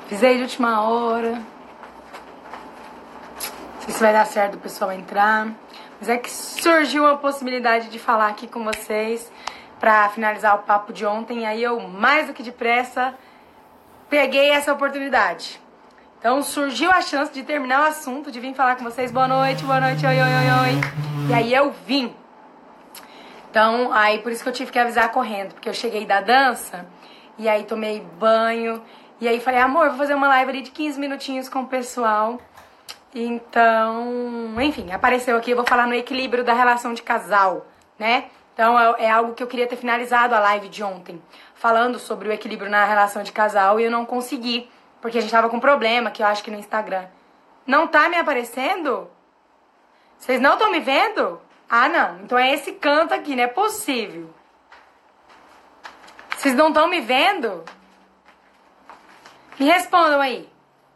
Avisei de última hora. Não sei se vai dar certo o pessoal entrar. Mas é que surgiu a possibilidade de falar aqui com vocês pra finalizar o papo de ontem. E aí eu, mais do que depressa, peguei essa oportunidade. Então surgiu a chance de terminar o assunto, de vir falar com vocês. Boa noite, oi, oi, oi, oi. E aí eu vim. Então, aí por isso que eu tive que avisar correndo. Porque eu cheguei da dança, e aí tomei banho. E aí falei, amor, vou fazer uma live ali de 15 minutinhos com o pessoal. Então, enfim, apareceu aqui. Eu vou falar no equilíbrio da relação de casal, né? Então é algo que eu queria ter finalizado a live de ontem, falando sobre o equilíbrio na relação de casal, e eu não consegui. Porque a gente tava com problema, que eu acho que no Instagram. Não tá me aparecendo? Vocês não estão me vendo? Ah, não. Então é esse canto aqui, não é possível. Vocês não estão me vendo? Me respondam aí.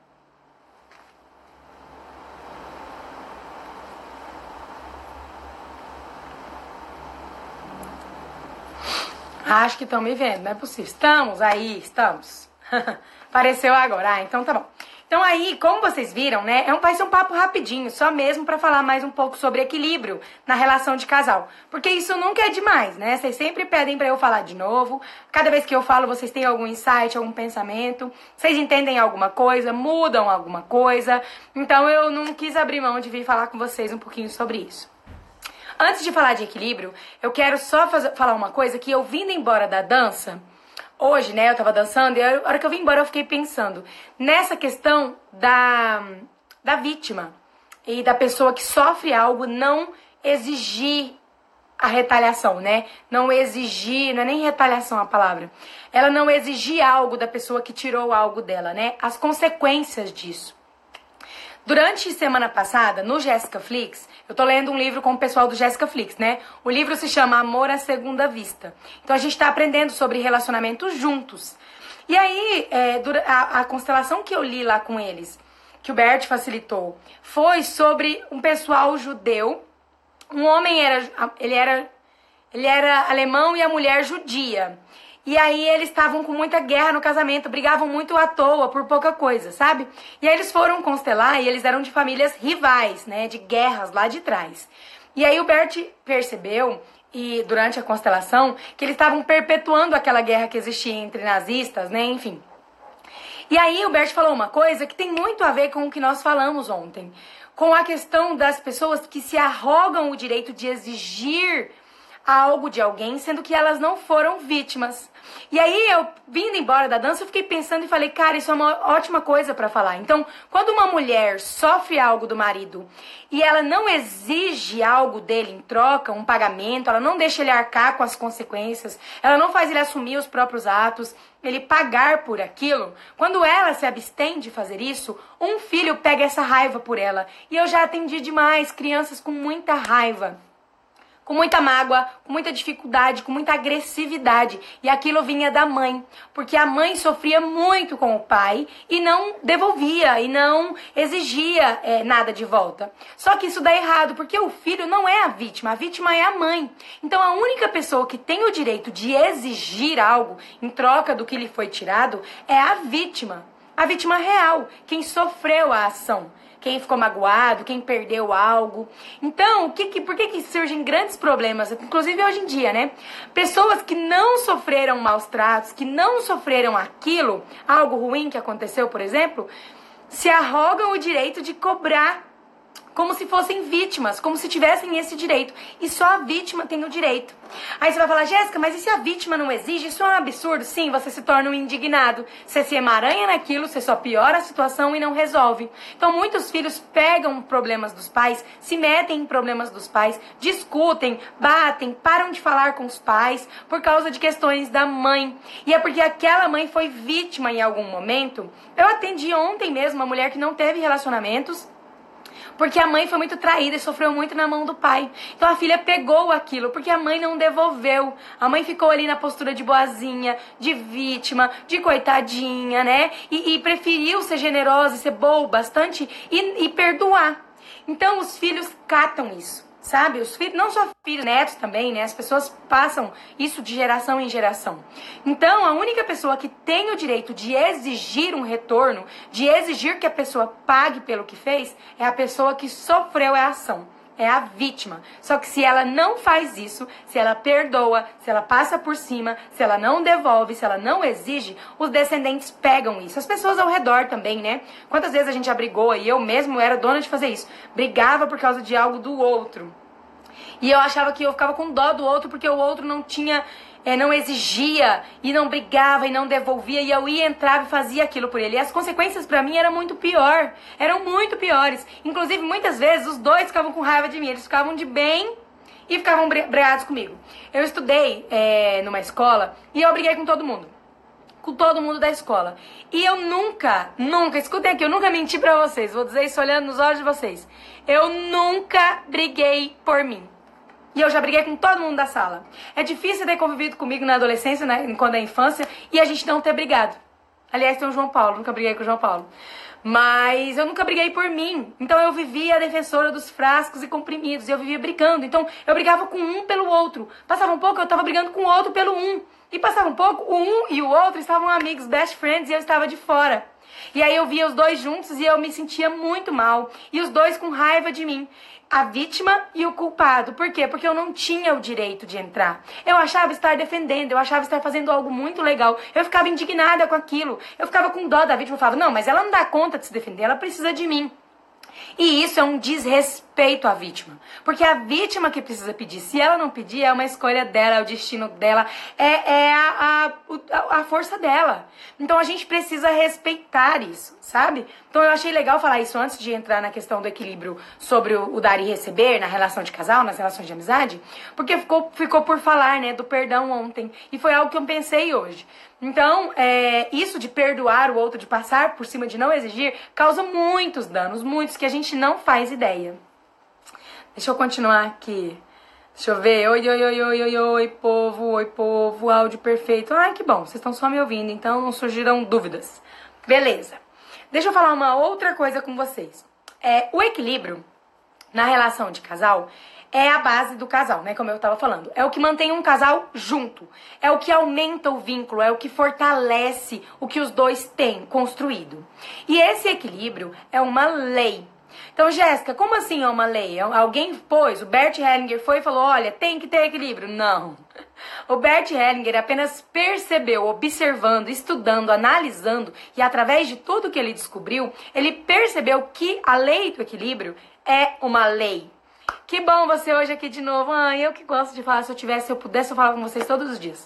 Acho que estão me vendo, não é possível. Estamos aí, estamos. Apareceu agora. Ah, então tá bom. Então aí, como vocês viram, né, vai ser um papo rapidinho, só mesmo pra falar mais um pouco sobre equilíbrio na relação de casal. Porque isso nunca é demais, né? Vocês sempre pedem pra eu falar de novo. Cada vez que eu falo, vocês têm algum insight, algum pensamento. Vocês entendem alguma coisa, mudam alguma coisa. Então eu não quis abrir mão de vir falar com vocês um pouquinho sobre isso. Antes de falar de equilíbrio, eu quero só falar uma coisa que eu vindo embora da dança. Hoje, né, eu tava dançando e a hora que eu vim embora eu fiquei pensando nessa questão da vítima e da pessoa que sofre algo não exigir a retaliação, né? Não exigir, não é nem retaliação a palavra. Ela não exigir algo da pessoa que tirou algo dela, né? As consequências disso. Durante semana passada, no Jéssica Flix, eu tô lendo um livro com o pessoal do Jéssica Flix, né? O livro se chama Amor à Segunda Vista. Então a gente tá aprendendo sobre relacionamentos juntos. E aí, a constelação que eu li lá com eles, que o Bert facilitou, foi sobre um pessoal judeu. Um homem ele era alemão e a mulher judia. E aí eles estavam com muita guerra no casamento, brigavam muito à toa, por pouca coisa, sabe? E aí eles foram constelar e eles eram de famílias rivais, né? De guerras lá de trás. E aí o Bert percebeu, e durante a constelação, que eles estavam perpetuando aquela guerra que existia entre nazistas, né? Enfim. E aí o Bert falou uma coisa que tem muito a ver com o que nós falamos ontem. Com a questão das pessoas que se arrogam o direito de exigir algo de alguém, sendo que elas não foram vítimas. E aí eu, vindo embora da dança, eu fiquei pensando e falei, cara, isso é uma ótima coisa pra falar. Então, quando uma mulher sofre algo do marido e ela não exige algo dele em troca, um pagamento, ela não deixa ele arcar com as consequências, ela não faz ele assumir os próprios atos, ele pagar por aquilo, quando ela se abstém de fazer isso, um filho pega essa raiva por ela. E eu já atendi demais crianças com muita raiva, com muita mágoa, com muita dificuldade, com muita agressividade. E aquilo vinha da mãe, porque a mãe sofria muito com o pai e não devolvia, e não exigia nada de volta. Só que isso dá errado, porque o filho não é a vítima é a mãe. Então a única pessoa que tem o direito de exigir algo em troca do que lhe foi tirado é a vítima real, quem sofreu a ação. Quem ficou magoado, quem perdeu algo. Então, por que surgem grandes problemas, inclusive hoje em dia, né? Pessoas que não sofreram maus tratos, que não sofreram aquilo, algo ruim que aconteceu, por exemplo, se arrogam o direito de cobrar como se fossem vítimas, como se tivessem esse direito. E só a vítima tem o direito. Aí você vai falar, Jéssica, mas e se a vítima não exige? Isso é um absurdo. Sim, você se torna um indignado. Você se emaranha naquilo, você só piora a situação e não resolve. Então muitos filhos pegam problemas dos pais, se metem em problemas dos pais, discutem, batem, param de falar com os pais por causa de questões da mãe. E é porque aquela mãe foi vítima em algum momento. Eu atendi ontem mesmo uma mulher que não teve relacionamentos, porque a mãe foi muito traída e sofreu muito na mão do pai. Então a filha pegou aquilo, porque a mãe não devolveu. A mãe ficou ali na postura de boazinha, de vítima, de coitadinha, né? E preferiu ser generosa e ser boa bastante e perdoar. Então os filhos catam isso. sabe? Os filhos, não só filhos, netos também, né? As pessoas passam isso de geração em geração. Então, a única pessoa que tem o direito de exigir um retorno, de exigir que a pessoa pague pelo que fez, é a pessoa que sofreu a ação. É a vítima. Só que se ela não faz isso, se ela perdoa, se ela passa por cima, se ela não devolve, se ela não exige, os descendentes pegam isso. As pessoas ao redor também, né? Quantas vezes a gente já brigou, e eu mesmo era dona de fazer isso. Brigava por causa de algo do outro. E eu achava que eu ficava com dó do outro porque o outro não tinha... não exigia, e não brigava, e não devolvia, e eu ia, entrava e fazia aquilo por ele. E as consequências pra mim eram muito piores. Inclusive, muitas vezes, os dois ficavam com raiva de mim, eles ficavam de bem e ficavam brigados comigo. Eu estudei numa escola e eu briguei com todo mundo da escola. E eu nunca, escutem aqui, eu nunca menti pra vocês, vou dizer isso olhando nos olhos de vocês. Eu nunca briguei por mim. E eu já briguei com todo mundo da sala. É difícil ter convivido comigo na adolescência, né, quando é infância, e a gente não ter brigado. Aliás, tem o João Paulo, nunca briguei com o João Paulo. Mas eu nunca briguei por mim. Então eu vivia a defensora dos frascos e comprimidos, e eu vivia brigando. Então eu brigava com um pelo outro. Passava um pouco, eu tava brigando com o outro pelo um. E passava um pouco, o um e o outro estavam amigos, best friends, e eu estava de fora. E aí eu via os dois juntos e eu me sentia muito mal. E os dois com raiva de mim. A vítima e o culpado. Por quê? Porque eu não tinha o direito de entrar. Eu achava estar defendendo, eu achava estar fazendo algo muito legal. Eu ficava indignada com aquilo. Eu ficava com dó da vítima. Eu falava, não, mas ela não dá conta de se defender, ela precisa de mim. E isso é um desrespeito à vítima. Porque a vítima que precisa pedir. Se ela não pedir, é uma escolha dela, é o destino dela, é a força dela. Então a gente precisa respeitar isso, sabe? Então eu achei legal falar isso antes de entrar na questão do equilíbrio sobre o dar e receber na relação de casal, nas relações de amizade. Porque ficou por falar, né, do perdão ontem. E foi algo que eu pensei hoje. Então, isso de perdoar o outro, de passar por cima, de não exigir, causa muitos danos, muitos, que a gente não faz ideia. Deixa eu continuar aqui. Deixa eu ver. Oi, povo, áudio perfeito. Ai, que bom, vocês estão só me ouvindo, então não surgiram dúvidas. Beleza. Deixa eu falar uma outra coisa com vocês. O equilíbrio na relação de casal é a base do casal, né? Como eu tava falando. É o que mantém um casal junto. É o que aumenta o vínculo, é o que fortalece o que os dois têm construído. E esse equilíbrio é uma lei. Então, Jéssica, como assim é uma lei? Alguém pôs, o Bert Hellinger foi e falou, olha, tem que ter equilíbrio. Não. O Bert Hellinger apenas percebeu, observando, estudando, analisando, e através de tudo que ele descobriu, ele percebeu que a lei do equilíbrio é uma lei. Que bom você hoje aqui de novo. Eu que gosto de falar. Se eu pudesse, eu falava com vocês todos os dias.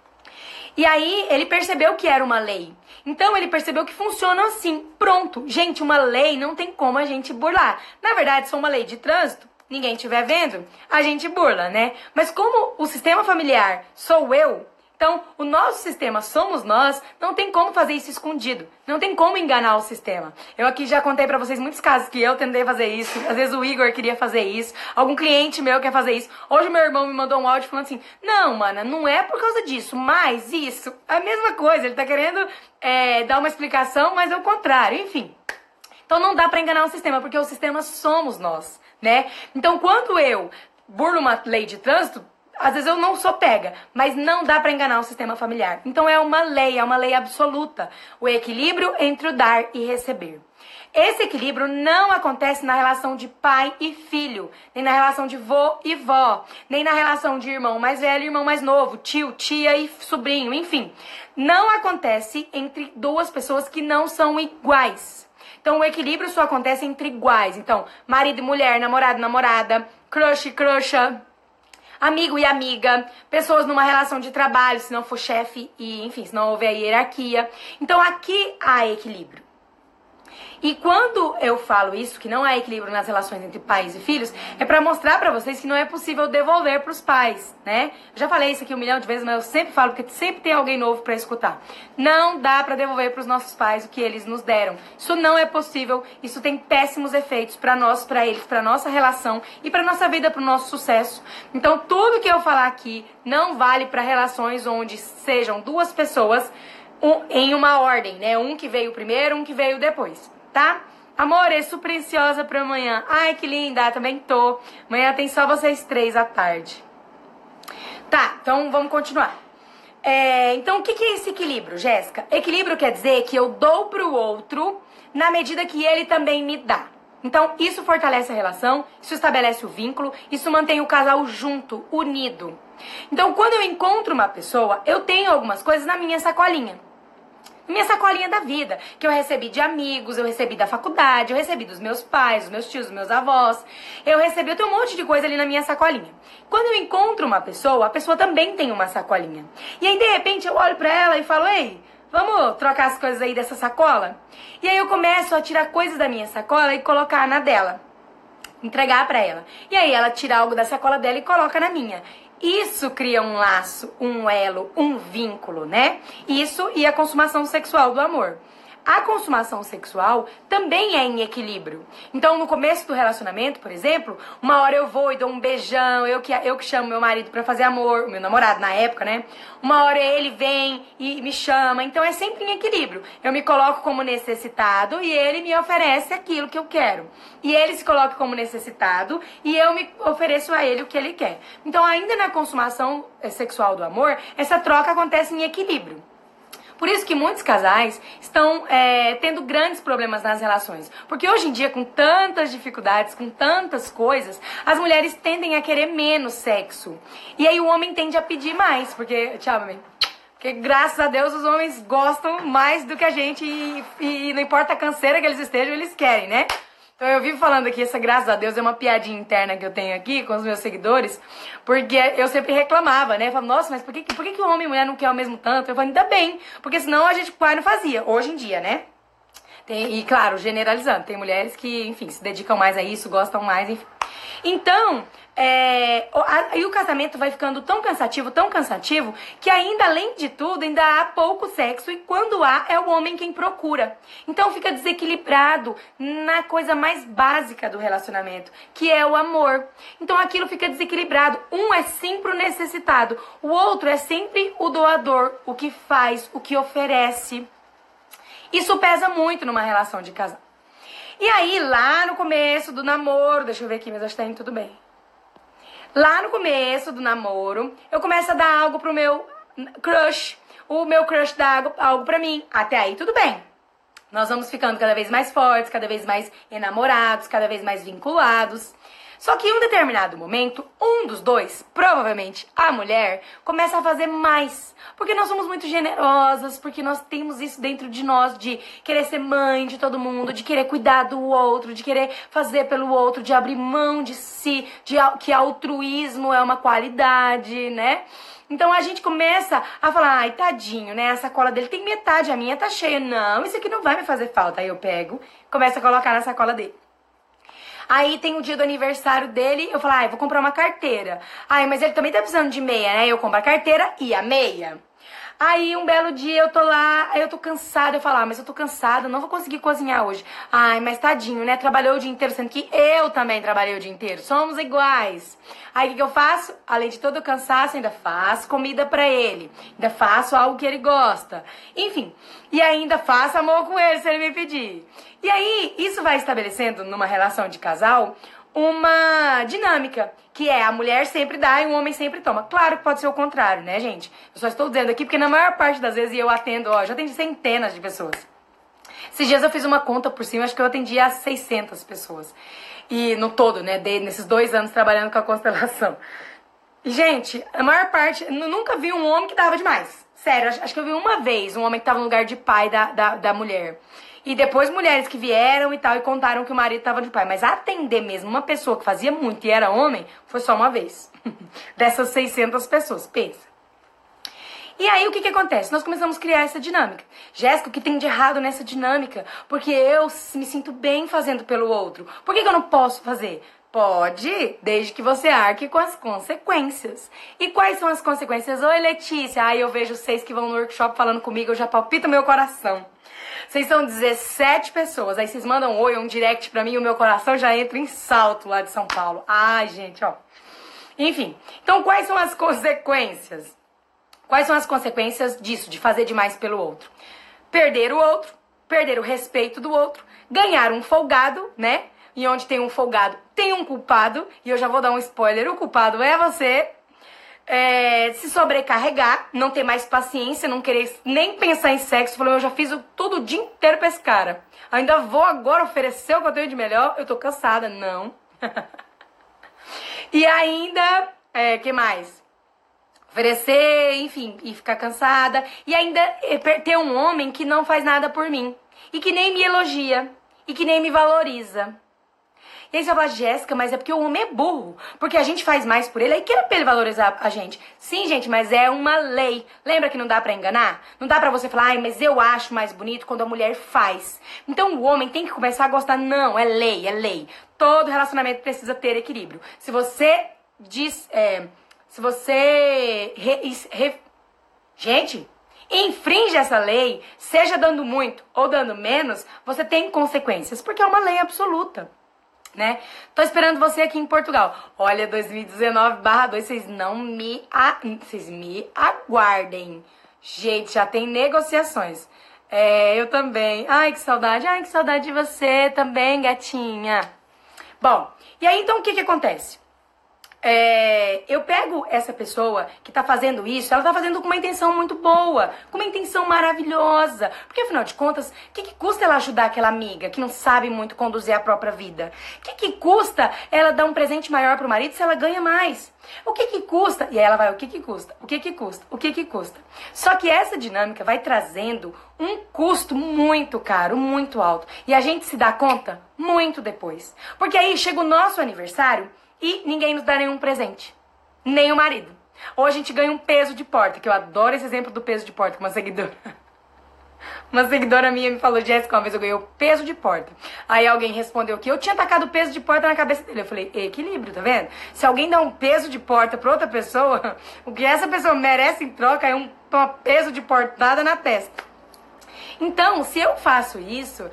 E aí, ele percebeu que era uma lei. Então, ele percebeu que funciona assim. Pronto. Gente, uma lei não tem como a gente burlar. Na verdade, se for uma lei de trânsito, ninguém estiver vendo, a gente burla, né? Mas como o sistema familiar sou eu, então, o nosso sistema somos nós, não tem como fazer isso escondido. Não tem como enganar o sistema. Eu aqui já contei pra vocês muitos casos que eu tentei fazer isso. Às vezes o Igor queria fazer isso. Algum cliente meu quer fazer isso. Hoje meu irmão me mandou um áudio falando assim, não, mana, não é por causa disso, mas isso. A mesma coisa, ele tá querendo dar uma explicação, mas é o contrário, enfim. Então não dá pra enganar o sistema, porque o sistema somos nós, né? Então quando eu burlo uma lei de trânsito, às vezes eu não sou pega, mas não dá pra enganar o sistema familiar. Então é uma lei absoluta. O equilíbrio entre o dar e receber. Esse equilíbrio não acontece na relação de pai e filho, nem na relação de vô e vó, nem na relação de irmão mais velho e irmão mais novo, tio, tia e sobrinho, enfim. Não acontece entre duas pessoas que não são iguais. Então o equilíbrio só acontece entre iguais. Então, marido e mulher, namorado e namorada, crush e crusha, amigo e amiga, pessoas numa relação de trabalho, se não for chefe e, enfim, se não houver a hierarquia. Então aqui há equilíbrio. E quando eu falo isso, que não há equilíbrio nas relações entre pais e filhos, é pra mostrar pra vocês que não é possível devolver pros pais, né? Eu já falei isso aqui 1 milhão de vezes, mas eu sempre falo, porque sempre tem alguém novo pra escutar. Não dá pra devolver pros nossos pais o que eles nos deram. Isso não é possível, isso tem péssimos efeitos pra nós, pra eles, pra nossa relação e pra nossa vida, pro nosso sucesso. Então tudo que eu falar aqui não vale pra relações onde sejam duas pessoas em uma ordem, né? Um que veio primeiro, um que veio depois. Tá? Amor, é super ansiosa pra amanhã. Ai, que linda, também tô. Amanhã tem só vocês 3 à tarde. Tá, então vamos continuar. Então, o que é esse equilíbrio, Jéssica? Equilíbrio quer dizer que eu dou pro outro na medida que ele também me dá. Então, isso fortalece a relação, isso estabelece o vínculo, isso mantém o casal junto, unido. Então, quando eu encontro uma pessoa, eu tenho algumas coisas na minha sacolinha. Minha sacolinha da vida, que eu recebi de amigos, eu recebi da faculdade, eu recebi dos meus pais, dos meus tios, dos meus avós. Eu tenho um monte de coisa ali na minha sacolinha. Quando eu encontro uma pessoa, a pessoa também tem uma sacolinha. E aí, de repente, eu olho pra ela e falo, ei, vamos trocar as coisas aí dessa sacola? E aí eu começo a tirar coisas da minha sacola e colocar na dela. Entregar pra ela. E aí ela tira algo da sacola dela e coloca na minha. Isso cria um laço, um elo, um vínculo, né? Isso e a consumação sexual do amor. A consumação sexual também é em equilíbrio. Então, no começo do relacionamento, por exemplo, uma hora eu vou e dou um beijão, eu que chamo meu marido pra fazer amor, meu namorado na época, né? Uma hora ele vem e me chama, então é sempre em equilíbrio. Eu me coloco como necessitado e ele me oferece aquilo que eu quero. E ele se coloca como necessitado e eu me ofereço a ele o que ele quer. Então, ainda na consumação sexual do amor, essa troca acontece em equilíbrio. Por isso que muitos casais estão tendo grandes problemas nas relações. Porque hoje em dia, com tantas dificuldades, com tantas coisas, as mulheres tendem a querer menos sexo. E aí o homem tende a pedir mais. Porque, tchau, mamãe. Porque graças a Deus os homens gostam mais do que a gente e não importa a canseira que eles estejam, eles querem, né? Então eu vivo falando aqui, essa graças a Deus é uma piadinha interna que eu tenho aqui com os meus seguidores, porque eu sempre reclamava, né? Eu falava, nossa, mas por que o homem e mulher não quer ao mesmo tanto? Eu falei, ainda bem, porque senão a gente pai não fazia, hoje em dia, né? E claro, generalizando, tem mulheres que, enfim, se dedicam mais a isso, gostam mais, enfim. Então, aí o casamento vai ficando tão cansativo, que ainda, além de tudo, ainda há pouco sexo, e quando há, é o homem quem procura. Então fica desequilibrado na coisa mais básica do relacionamento, que é o amor. Então aquilo fica desequilibrado. Um é sempre o necessitado, o outro é sempre o doador, o que faz, o que oferece. Isso pesa muito numa relação de casal. E aí, lá no começo do namoro, deixa eu ver aqui, mas acho que tá indo tudo bem. Lá no começo do namoro, eu começo a dar algo pro meu crush. O meu crush dá algo pra mim. Até aí, tudo bem. Nós vamos ficando cada vez mais fortes, cada vez mais enamorados, cada vez mais vinculados. Só que em um determinado momento, um dos dois, provavelmente a mulher, começa a fazer mais. Porque nós somos muito generosas, porque nós temos isso dentro de nós, de querer ser mãe de todo mundo, de querer cuidar do outro, de querer fazer pelo outro, de abrir mão de si, que altruísmo é uma qualidade, né? Então a gente começa a falar, ai, tadinho, né? A sacola dele tem metade, a minha tá cheia. Não, isso aqui não vai me fazer falta. Aí eu pego, começo a colocar na sacola dele. Aí tem o dia do aniversário dele, eu falo, ai, vou comprar uma carteira. Ai, mas ele também tá precisando de meia, né? Eu compro a carteira e a meia. Aí um belo dia eu tô lá, aí eu tô cansada, eu falo, mas eu tô cansada, não vou conseguir cozinhar hoje. Ai, mas tadinho, né? Trabalhou o dia inteiro, sendo que eu também trabalhei o dia inteiro. Somos iguais. Aí o que eu faço? Além de todo o cansaço, ainda faço comida pra ele. Ainda faço algo que ele gosta. Enfim, e ainda faço amor com ele se ele me pedir. E aí, isso vai estabelecendo numa relação de casal uma dinâmica, que é a mulher sempre dá e o homem sempre toma. Claro que pode ser o contrário, né, gente? Eu só estou dizendo aqui porque na maior parte das vezes eu atendo, já atendi centenas de pessoas. Esses dias eu fiz uma conta por cima, acho que eu atendi a 600 pessoas. E no todo, né, nesses 2 anos trabalhando com a constelação. E, gente, a maior parte, eu nunca vi um homem que dava demais. Sério, acho que eu vi uma vez um homem que tava no lugar de pai da mulher. E depois mulheres que vieram e tal e contaram que o marido tava de pai. Mas atender mesmo uma pessoa que fazia muito e era homem, foi só uma vez. Dessas 600 pessoas, pensa. E aí o que acontece? Nós começamos a criar essa dinâmica. Jéssica, o que tem de errado nessa dinâmica? Porque eu me sinto bem fazendo pelo outro. Por que eu não posso fazer? Pode, desde que você arque com as consequências. E quais são as consequências? Oi, Letícia. Ai, eu vejo vocês que vão no workshop falando comigo, eu já palpito meu coração. Vocês são 17 pessoas, aí vocês mandam um oi, um direct pra mim e o meu coração já entra em salto lá de São Paulo. Ai, gente, ó. Enfim, então quais são as consequências? Quais são as consequências disso, de fazer demais pelo outro? Perder o outro, perder o respeito do outro, ganhar um folgado, né? E onde tem um folgado, tem um culpado. E eu já vou dar um spoiler, o culpado é você. Se sobrecarregar, não ter mais paciência, não querer nem pensar em sexo. Falou, eu já fiz tudo o dia inteiro pra esse cara. Ainda vou agora oferecer o que eu tenho de melhor. Eu tô cansada. Não. E ainda, que mais? Oferecer, enfim, e ficar cansada. E ainda ter um homem que não faz nada por mim. E que nem me elogia. E que nem me valoriza. E aí você vai falar, Jéssica, mas é porque o homem é burro. Porque a gente faz mais por ele, aí que era pra ele valorizar a gente. Sim, gente, mas é uma lei. Lembra que não dá pra enganar? Não dá pra você falar, ai, mas eu acho mais bonito quando a mulher faz. Então o homem tem que começar a gostar. Não, é lei, é lei. Todo relacionamento precisa ter equilíbrio. Se você diz... se você... Gente... infringe essa lei, seja dando muito ou dando menos, você tem consequências, porque é uma lei absoluta, né? Tô esperando você aqui em Portugal. Olha, 2019/2, vocês me aguardem. Gente, já tem negociações. Eu também. Ai, que saudade de você também, gatinha. Bom, e aí então o que acontece? Eu pego essa pessoa que tá fazendo isso, ela tá fazendo com uma intenção muito boa, com uma intenção maravilhosa. Porque, afinal de contas, o que custa ela ajudar aquela amiga que não sabe muito conduzir a própria vida? O que custa ela dar um presente maior pro marido se ela ganha mais? O que custa? E aí ela vai, o que custa? O que custa? O que custa? Só que essa dinâmica vai trazendo um custo muito caro, muito alto. E a gente se dá conta muito depois. Porque aí chega o nosso aniversário e ninguém nos dá nenhum presente. Nem o marido. Ou a gente ganha um peso de porta, que eu adoro esse exemplo do peso de porta, que uma seguidora... Uma seguidora minha me falou, Jéssica, uma vez eu ganhei o peso de porta. Aí alguém respondeu que eu tinha tacado o peso de porta na cabeça dele. Eu falei, equilíbrio, tá vendo? Se alguém dá um peso de porta pra outra pessoa, o que essa pessoa merece em troca é um peso de portada na testa. Então, se eu faço isso,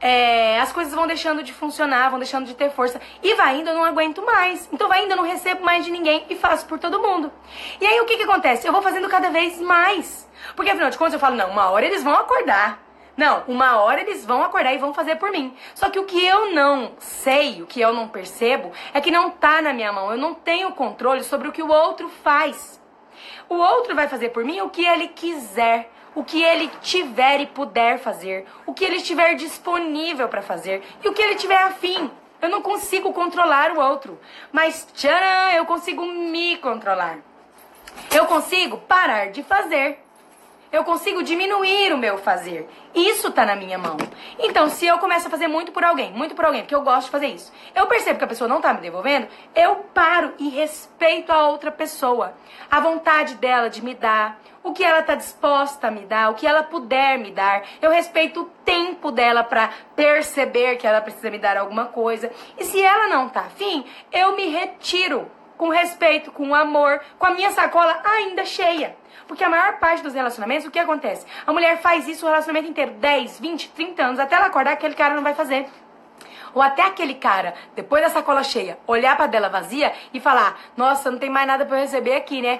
as coisas vão deixando de funcionar, vão deixando de ter força. E vai indo, eu não aguento mais. Então vai indo, eu não recebo mais de ninguém e faço por todo mundo. E aí o que acontece? Eu vou fazendo cada vez mais. Porque afinal de contas eu falo, não, uma hora eles vão acordar. Não, uma hora eles vão acordar e vão fazer por mim. Só que o que eu não sei, o que eu não percebo, é que não tá na minha mão. Eu não tenho controle sobre o que o outro faz. O outro vai fazer por mim o que ele quiser. O que ele tiver e puder fazer, o que ele estiver disponível para fazer e o que ele tiver afim. Eu não consigo controlar o outro, mas tcharam, eu consigo me controlar. Eu consigo parar de fazer. Eu consigo diminuir o meu fazer. Isso tá na minha mão. Então, se eu começo a fazer muito por alguém, porque eu gosto de fazer isso, eu percebo que a pessoa não tá me devolvendo, eu paro e respeito a outra pessoa. A vontade dela de me dar, o que ela tá disposta a me dar, o que ela puder me dar. Eu respeito o tempo dela pra perceber que ela precisa me dar alguma coisa. E se ela não tá afim, eu me retiro. Com respeito, com amor, com a minha sacola ainda cheia. Porque a maior parte dos relacionamentos, o que acontece? A mulher faz isso o relacionamento inteiro, 10, 20, 30 anos, até ela acordar, aquele cara não vai fazer. Ou até aquele cara, depois da sacola cheia, olhar pra dela vazia e falar, nossa, não tem mais nada pra eu receber aqui, né?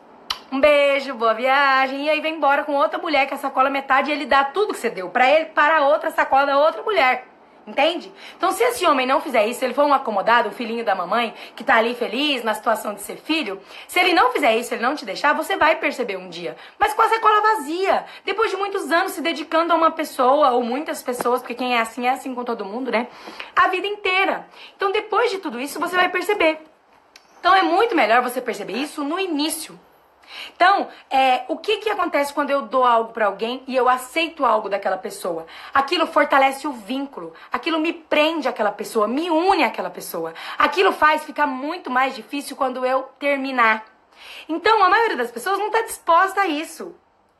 Um beijo, boa viagem, e aí vem embora com outra mulher, que a sacola metade, e ele dá tudo que você deu pra ele, para a outra sacola da outra mulher. Entende? Então, se esse homem não fizer isso, se ele for um acomodado, um filhinho da mamãe, que tá ali feliz, na situação de ser filho, se ele não fizer isso, se ele não te deixar, você vai perceber um dia. Mas com a sacola vazia, depois de muitos anos se dedicando a uma pessoa, ou muitas pessoas, porque quem é assim com todo mundo, né? A vida inteira. Então, depois de tudo isso, você vai perceber. Então, é muito melhor você perceber isso no início. Então, o que acontece quando eu dou algo pra alguém e eu aceito algo daquela pessoa? Aquilo fortalece o vínculo, aquilo me prende àquela pessoa, me une àquela pessoa. Aquilo faz ficar muito mais difícil quando eu terminar. Então, a maioria das pessoas não está disposta a isso.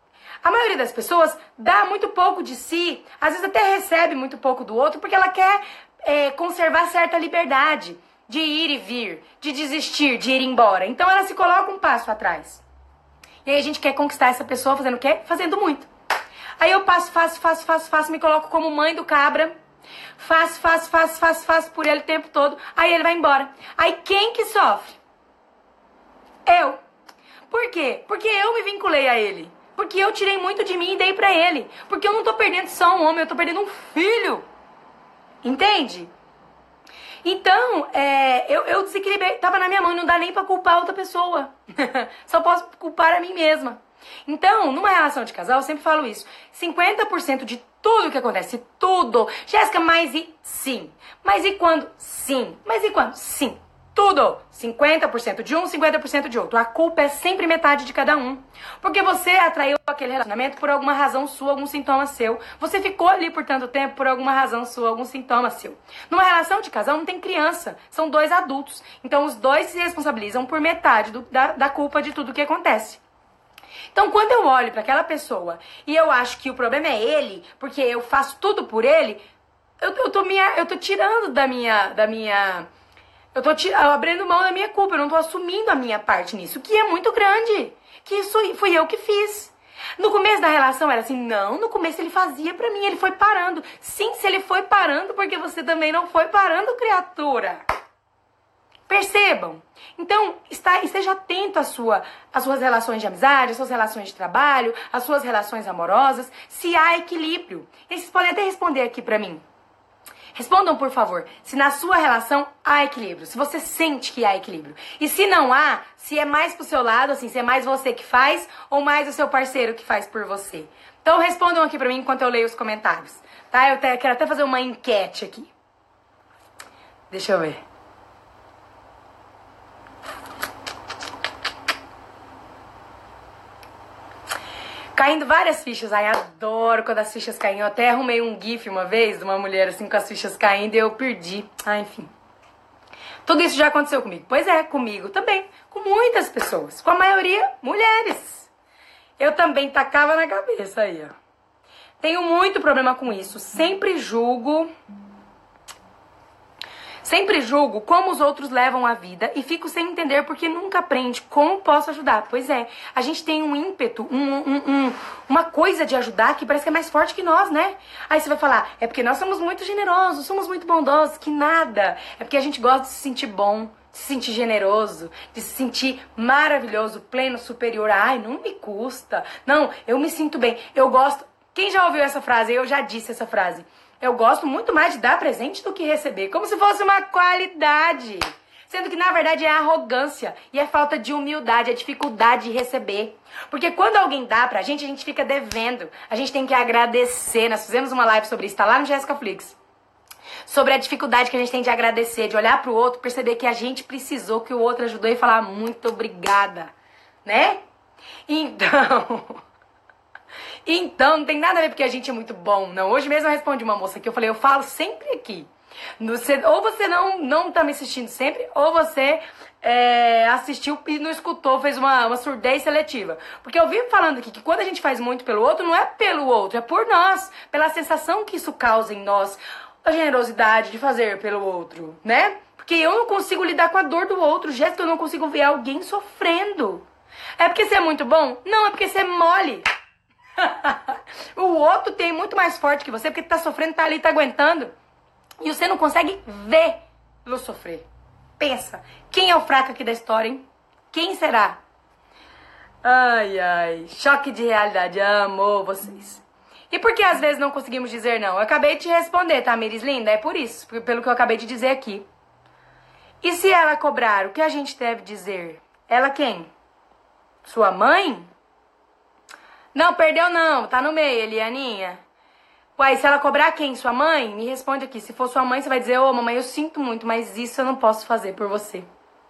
A maioria das pessoas dá muito pouco de si, às vezes até recebe muito pouco do outro, porque ela quer conservar certa liberdade de ir e vir, de desistir, de ir embora. Então, ela se coloca um passo atrás. E aí a gente quer conquistar essa pessoa fazendo o quê? Fazendo muito. Aí eu faço, me coloco como mãe do cabra. Faço por ele o tempo todo. Aí ele vai embora. Aí quem que sofre? Eu. Por quê? Porque eu me vinculei a ele. Porque eu tirei muito de mim e dei pra ele. Porque eu não tô perdendo só um homem, eu tô perdendo um filho. Entende? Então, eu desequilibrei, tava na minha mão, não dá nem pra culpar outra pessoa. Só posso culpar a mim mesma. Então, numa relação de casal, eu sempre falo isso. 50% de tudo que acontece, tudo. Jéssica, mas e sim? Mas e quando? Sim. Mas e quando? Sim. Tudo. 50% de um, 50% de outro. A culpa é sempre metade de cada um. Porque você atraiu aquele relacionamento por alguma razão sua, algum sintoma seu. Você ficou ali por tanto tempo por alguma razão sua, algum sintoma seu. Numa relação de casal não tem criança. São dois adultos. Então os dois se responsabilizam por metade da culpa de tudo que acontece. Então, quando eu olho para aquela pessoa e eu acho que o problema é ele, porque eu faço tudo por ele, eu tô tirando eu tô abrindo mão da minha culpa, eu não tô assumindo a minha parte nisso, que é muito grande, que isso fui eu que fiz. No começo da relação era assim, não, no começo ele fazia pra mim, ele foi parando. Sim, se ele foi parando, porque você também não foi parando, criatura. Percebam? Então, esteja atento às suas relações de amizade, às suas relações de trabalho, às suas relações amorosas, se há equilíbrio. E vocês podem até responder aqui pra mim. Respondam, por favor, se na sua relação há equilíbrio, se você sente que há equilíbrio. E se não há, se é mais pro seu lado, assim, se é mais você que faz ou mais o seu parceiro que faz por você. Então, respondam aqui pra mim enquanto eu leio os comentários, tá? Eu quero até fazer uma enquete aqui. Deixa eu ver. Caindo várias fichas. Ai, adoro quando as fichas caem. Eu até arrumei um gif uma vez de uma mulher assim com as fichas caindo e eu perdi. Ah, enfim. Tudo isso já aconteceu comigo. Pois é, comigo também. Com muitas pessoas. Com a maioria, mulheres. Eu também tacava na cabeça aí, ó. Tenho muito problema com isso. Sempre julgo como os outros levam a vida e fico sem entender porque nunca aprende como posso ajudar. Pois é, a gente tem um ímpeto, uma coisa de ajudar que parece que é mais forte que nós, né? Aí você vai falar, é porque nós somos muito generosos, somos muito bondosos, que nada. É porque a gente gosta de se sentir bom, de se sentir generoso, de se sentir maravilhoso, pleno, superior. Ai, não me custa. Não, eu me sinto bem, eu gosto. Quem já ouviu essa frase? Eu já disse essa frase. Eu gosto muito mais de dar presente do que receber. Como se fosse uma qualidade. Sendo que, na verdade, é arrogância. E é falta de humildade, é dificuldade de receber. Porque quando alguém dá pra gente, a gente fica devendo. A gente tem que agradecer. Nós fizemos uma live sobre isso, tá lá no Jéssica Flix. Sobre a dificuldade que a gente tem de agradecer, de olhar pro outro, perceber que a gente precisou, que o outro ajudou e falar muito obrigada. Né? Então, não tem nada a ver porque a gente é muito bom, não. Hoje mesmo eu respondi uma moça que eu falei, eu falo sempre aqui. Ou você não tá me assistindo sempre, ou você assistiu e não escutou, fez uma surdez seletiva. Porque eu vivo falando aqui que quando a gente faz muito pelo outro, não é pelo outro, é por nós. Pela sensação que isso causa em nós. A generosidade de fazer pelo outro, né? Porque eu não consigo lidar com a dor do outro. Jéssica, eu não consigo ver alguém sofrendo. É porque você é muito bom? Não, é porque você é mole. O outro tem muito mais forte que você, porque tá sofrendo, tá ali, tá aguentando. E você não consegue vê-lo sofrer. Pensa, quem é o fraco aqui da história, hein? Quem será? Ai, ai, choque de realidade, amo vocês. E por que às vezes não conseguimos dizer não? Eu acabei de te responder, tá, Miris linda? É por isso, pelo que eu acabei de dizer aqui. E se ela cobrar, o que a gente deve dizer? Ela quem? Sua mãe? Não, perdeu não, tá no meio, Elianinha. Uai, se ela cobrar quem? Sua mãe? Me responde aqui. Se for sua mãe, você vai dizer, ô mamãe, eu sinto muito, mas isso eu não posso fazer por você.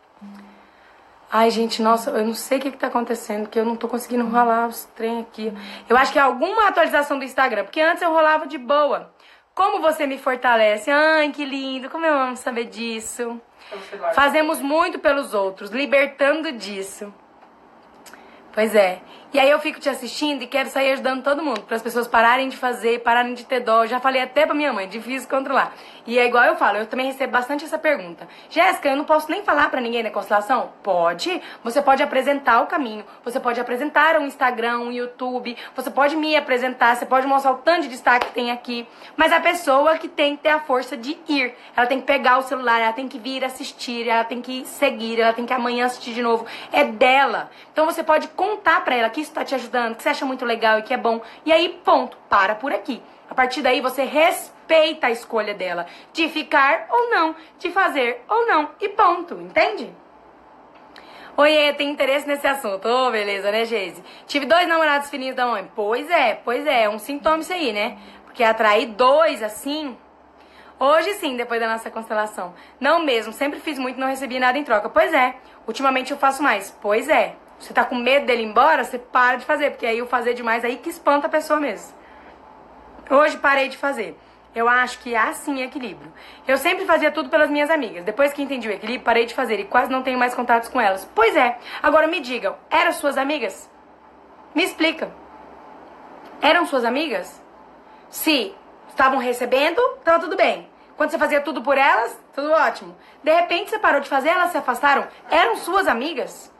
Ai, gente, nossa, eu não sei o que tá acontecendo, que eu não tô conseguindo rolar os trem aqui. Eu acho que é alguma atualização do Instagram, porque antes eu rolava de boa. Como você me fortalece? Ai, que lindo, como eu amo saber disso. Fazemos muito pelos outros, libertando disso. Pois é. E aí eu fico te assistindo e quero sair ajudando todo mundo, para as pessoas pararem de fazer, pararem de ter dó. Eu já falei até pra minha mãe, difícil controlar. E é igual eu falo, eu também recebo bastante essa pergunta. Jéssica, eu não posso nem falar pra ninguém da constelação? Pode. Você pode apresentar o caminho, você pode apresentar um Instagram, um YouTube, você pode me apresentar, você pode mostrar o tanto de destaque que tem aqui. Mas a pessoa que tem que ter a força de ir, ela tem que pegar o celular, ela tem que vir assistir, ela tem que seguir, ela tem que amanhã assistir de novo. É dela. Então você pode contar pra ela que isso tá te ajudando, que você acha muito legal e que é bom. E aí, ponto, para por aqui. A partir daí, você respeita a escolha dela de ficar ou não, de fazer ou não, e ponto, entende? Oiê, tem interesse nesse assunto. Ô, beleza, né, Geise? Tive 2 namorados filhinhos da mãe. Pois é um sintoma isso aí, né? Porque atrair 2 assim... Hoje sim, depois da nossa constelação. Não mesmo, sempre fiz muito e não recebi nada em troca. Pois é, ultimamente eu faço mais. Pois é, você tá com medo dele ir embora, você para de fazer, porque aí o fazer demais aí que espanta a pessoa mesmo. Hoje parei de fazer. Eu acho que há sim equilíbrio. Eu sempre fazia tudo pelas minhas amigas. Depois que entendi o equilíbrio, parei de fazer e quase não tenho mais contatos com elas. Pois é. Agora me digam, eram suas amigas? Me explica. Eram suas amigas? Se estavam recebendo, tava tudo bem. Quando você fazia tudo por elas, tudo ótimo. De repente você parou de fazer, elas se afastaram. Eram suas amigas?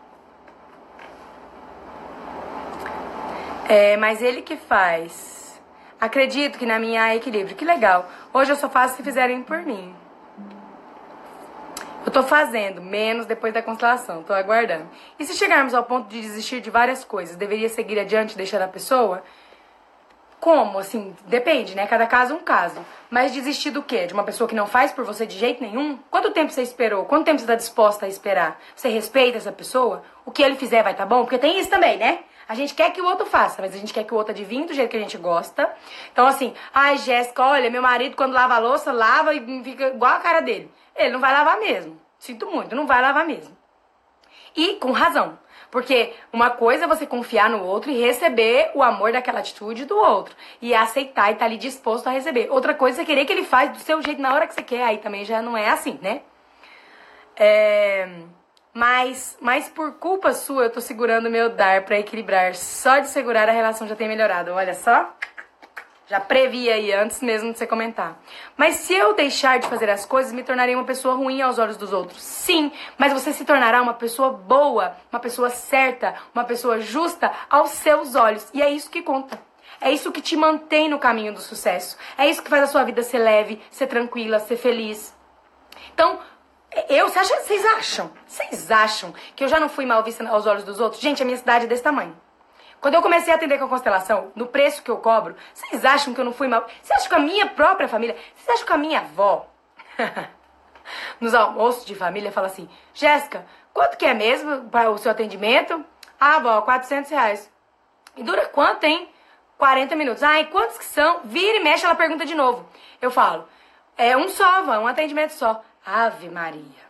Mas ele que faz... Acredito que na minha há equilíbrio. Que legal. Hoje eu só faço se fizerem por mim. Eu tô fazendo, menos depois da constelação. Tô aguardando. E se chegarmos ao ponto de desistir de várias coisas, deveria seguir adiante e deixar a pessoa? Como? Assim, depende, né? Cada caso é um caso. Mas desistir do quê? De uma pessoa que não faz por você de jeito nenhum? Quanto tempo você esperou? Quanto tempo você tá disposta a esperar? Você respeita essa pessoa? O que ele fizer vai tá bom? Porque tem isso também, né? A gente quer que o outro faça, mas a gente quer que o outro adivinhe do jeito que a gente gosta. Então, assim, ai, Jéssica, olha, meu marido quando lava a louça, lava e fica igual a cara dele. Ele não vai lavar mesmo. Sinto muito, não vai lavar mesmo. E com razão. Porque uma coisa é você confiar no outro e receber o amor daquela atitude do outro. E aceitar e estar ali disposto a receber. Outra coisa é querer que ele faz do seu jeito na hora que você quer. Aí também já não é assim, né? Mas por culpa sua, eu tô segurando meu dar pra equilibrar. Só de segurar a relação já tem melhorado. Olha só. Já previ aí, antes mesmo de você comentar. Mas se eu deixar de fazer as coisas, me tornarei uma pessoa ruim aos olhos dos outros. Sim, mas você se tornará uma pessoa boa, uma pessoa certa, uma pessoa justa aos seus olhos. E é isso que conta. É isso que te mantém no caminho do sucesso. É isso que faz a sua vida ser leve, ser tranquila, ser feliz. Então, vocês acham que eu já não fui mal vista aos olhos dos outros? Gente, a minha cidade é desse tamanho. Quando eu comecei a atender com a constelação, no preço que eu cobro, vocês acham que eu não fui mal? Vocês acham que a minha própria família, vocês acham que a minha avó, nos almoços de família, fala assim, Jéssica, quanto que é mesmo para o seu atendimento? Ah, avó, R$400. E dura quanto, hein? 40 minutos. Ah, e quantos que são? Vira e mexe, ela pergunta de novo. Eu falo, um só, avó, um atendimento só. Ave Maria.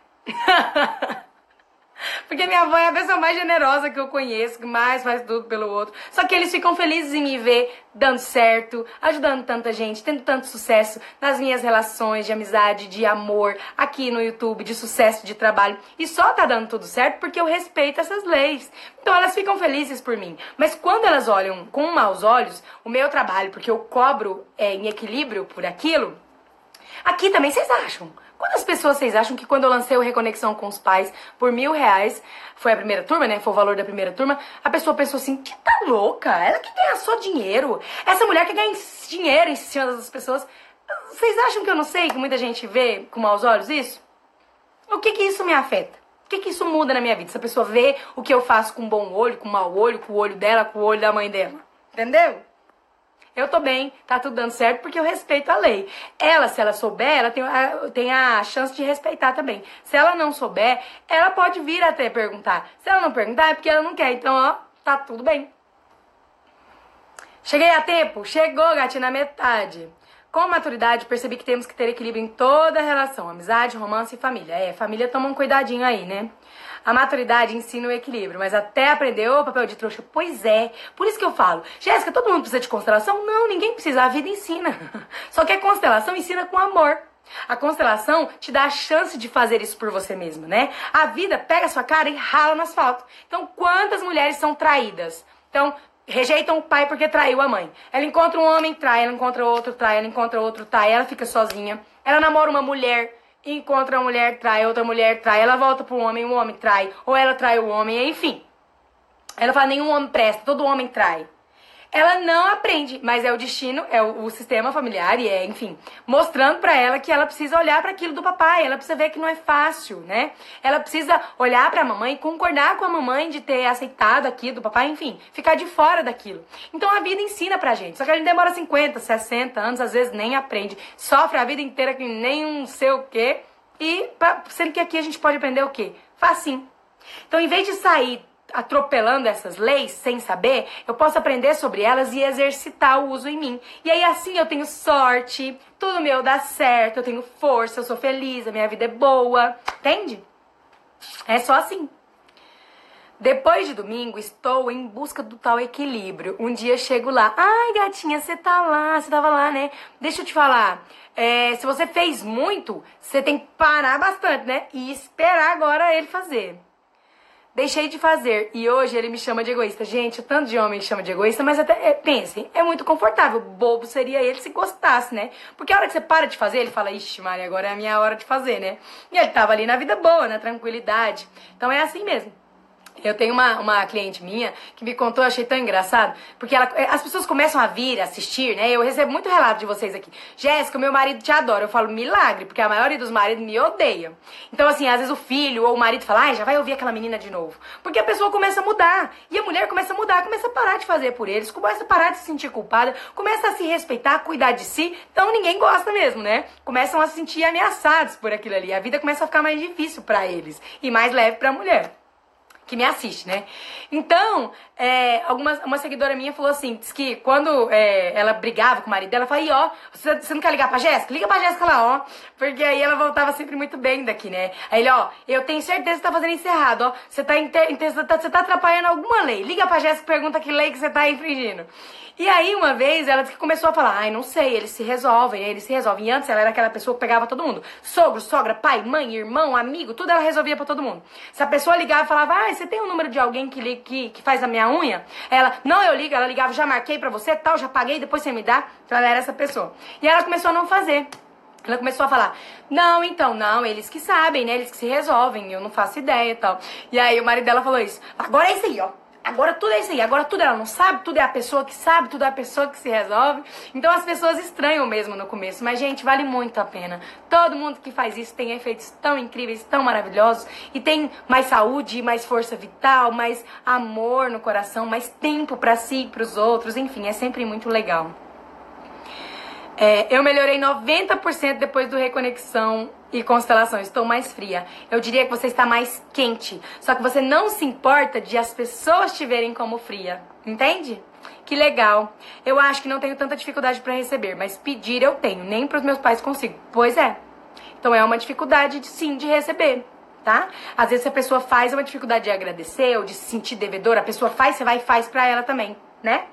Porque minha avó é a pessoa mais generosa que eu conheço, que mais faz tudo pelo outro. Só que eles ficam felizes em me ver dando certo, ajudando tanta gente, tendo tanto sucesso nas minhas relações de amizade, de amor, aqui no YouTube, de sucesso, de trabalho. E só tá dando tudo certo porque eu respeito essas leis. Então elas ficam felizes por mim. Mas quando elas olham com maus olhos o meu trabalho, porque eu cobro em equilíbrio por aquilo, aqui também vocês acham? Quantas pessoas vocês acham que quando eu lancei o Reconexão com os Pais por R$1.000, foi a primeira turma, né? Foi o valor da primeira turma, a pessoa pensou assim, que tá louca? Ela que ganha só dinheiro. Essa mulher que ganha dinheiro em cima das pessoas. Vocês acham que eu não sei que muita gente vê com maus olhos isso? O que isso me afeta? O que isso muda na minha vida? Se a pessoa vê o que eu faço com bom olho, com mau olho, com o olho dela, com o olho da mãe dela. Entendeu? Eu tô bem, tá tudo dando certo porque eu respeito a lei. Ela, se ela souber, ela tem a chance de respeitar também. Se ela não souber, ela pode vir até perguntar. Se ela não perguntar, é porque ela não quer. Então, ó, tá tudo bem. Cheguei a tempo? Chegou, gatinha, na metade. Com maturidade, percebi que temos que ter equilíbrio em toda a relação. Amizade, romance e família. Família toma um cuidadinho aí, né? A maturidade ensina o equilíbrio, mas até aprender o papel de trouxa. Pois é, por isso que eu falo. Jéssica, todo mundo precisa de constelação? Não, ninguém precisa, a vida ensina. Só que a constelação ensina com amor. A constelação te dá a chance de fazer isso por você mesmo, né? A vida pega a sua cara e rala no asfalto. Então, quantas mulheres são traídas? Então, rejeitam o pai porque traiu a mãe. Ela encontra um homem, trai, ela encontra outro, trai, ela encontra outro, trai, ela fica sozinha. Ela namora uma mulher, encontra uma mulher, trai, outra mulher, trai, ela volta pro homem, o homem trai, ou ela trai o homem, enfim. Ela fala, nenhum homem presta, todo homem trai. ela não aprende, mas é o destino, é o sistema familiar e é, enfim, mostrando pra ela que ela precisa olhar para aquilo do papai, ela precisa ver que não é fácil, né? Ela precisa olhar pra mamãe, concordar com a mamãe de ter aceitado aquilo do papai, enfim, ficar de fora daquilo. Então a vida ensina pra gente, só que a gente demora 50, 60 anos, às vezes nem aprende, sofre a vida inteira que nem um sei o quê, e sendo que aqui a gente pode aprender o quê? Facinho. Então, em vez de sair atropelando essas leis sem saber, eu posso aprender sobre elas e exercitar o uso em mim. E aí assim eu tenho sorte, tudo meu dá certo, eu tenho força, eu sou feliz, a minha vida é boa, entende? É só assim. Depois de domingo, estou em busca do tal equilíbrio. Um dia chego lá, ai gatinha, você tava lá, né? Deixa eu te falar, se você fez muito, você tem que parar bastante, né? E esperar agora ele fazer. Deixei de fazer e hoje ele me chama de egoísta. Gente, o tanto de homem me chama de egoísta, mas até, pensem, é muito confortável. Bobo seria ele se gostasse, né? Porque a hora que você para de fazer, ele fala, ixi, Maria, agora é a minha hora de fazer, né? E ele tava ali na vida boa, na tranquilidade. Então é assim mesmo. Eu tenho uma cliente minha que me contou, eu achei tão engraçado, porque as pessoas começam a vir, assistir, né? Eu recebo muito relato de vocês aqui. Jéssica, meu marido te adora. Eu falo, milagre, porque a maioria dos maridos me odeia. Então, assim, às vezes o filho ou o marido fala, ai, já vai ouvir aquela menina de novo. Porque a pessoa começa a mudar. E a mulher começa a mudar, começa a parar de fazer por eles, começa a parar de se sentir culpada, começa a se respeitar, cuidar de si. Então, ninguém gosta mesmo, né? Começam a se sentir ameaçados por aquilo ali. A vida começa a ficar mais difícil pra eles e mais leve pra mulher que me assiste, né? Então, uma seguidora minha falou assim, disse que quando ela brigava com o marido dela, ela falava, ó, você não quer ligar pra Jéssica? Liga pra Jéssica lá, ó, porque aí ela voltava sempre muito bem daqui, né? Aí ele, ó, eu tenho certeza que você tá fazendo isso errado, ó, você tá atrapalhando alguma lei, liga pra Jéssica e pergunta que lei que você tá infringindo. E aí, uma vez, ela disse que começou a falar, ai, não sei, eles se resolvem. E antes ela era aquela pessoa que pegava todo mundo. Sogro, sogra, pai, mãe, irmão, amigo, tudo ela resolvia pra todo mundo. Se a pessoa ligava e falava, ai, você tem um número de alguém que faz a minha unha? Ela, não, eu ligo, ela ligava, já marquei pra você, tal, já paguei, depois você me dá. Então ela era essa pessoa. E ela começou a não fazer. Ela começou a falar, não, então, não, eles que sabem, né, eles que se resolvem, eu não faço ideia e tal. E aí o marido dela falou isso, agora é isso aí, ó. Agora tudo é isso aí, agora tudo ela não sabe, tudo é a pessoa que sabe, tudo é a pessoa que se resolve. Então as pessoas estranham mesmo no começo, mas gente, vale muito a pena. Todo mundo que faz isso tem efeitos tão incríveis, tão maravilhosos e tem mais saúde, mais força vital, mais amor no coração, mais tempo pra si e pros outros, enfim, é sempre muito legal. Eu melhorei 90% depois do Reconexão e Constelação. Estou mais fria. Eu diria que você está mais quente. Só que você não se importa de as pessoas te verem como fria. Entende? Que legal. Eu acho que não tenho tanta dificuldade para receber, mas pedir eu tenho. Nem para os meus pais consigo. Pois é. Então é uma dificuldade, sim, de receber. Tá? Às vezes a pessoa faz, é uma dificuldade de agradecer ou de se sentir devedora. A pessoa faz, você vai e faz pra ela também, né?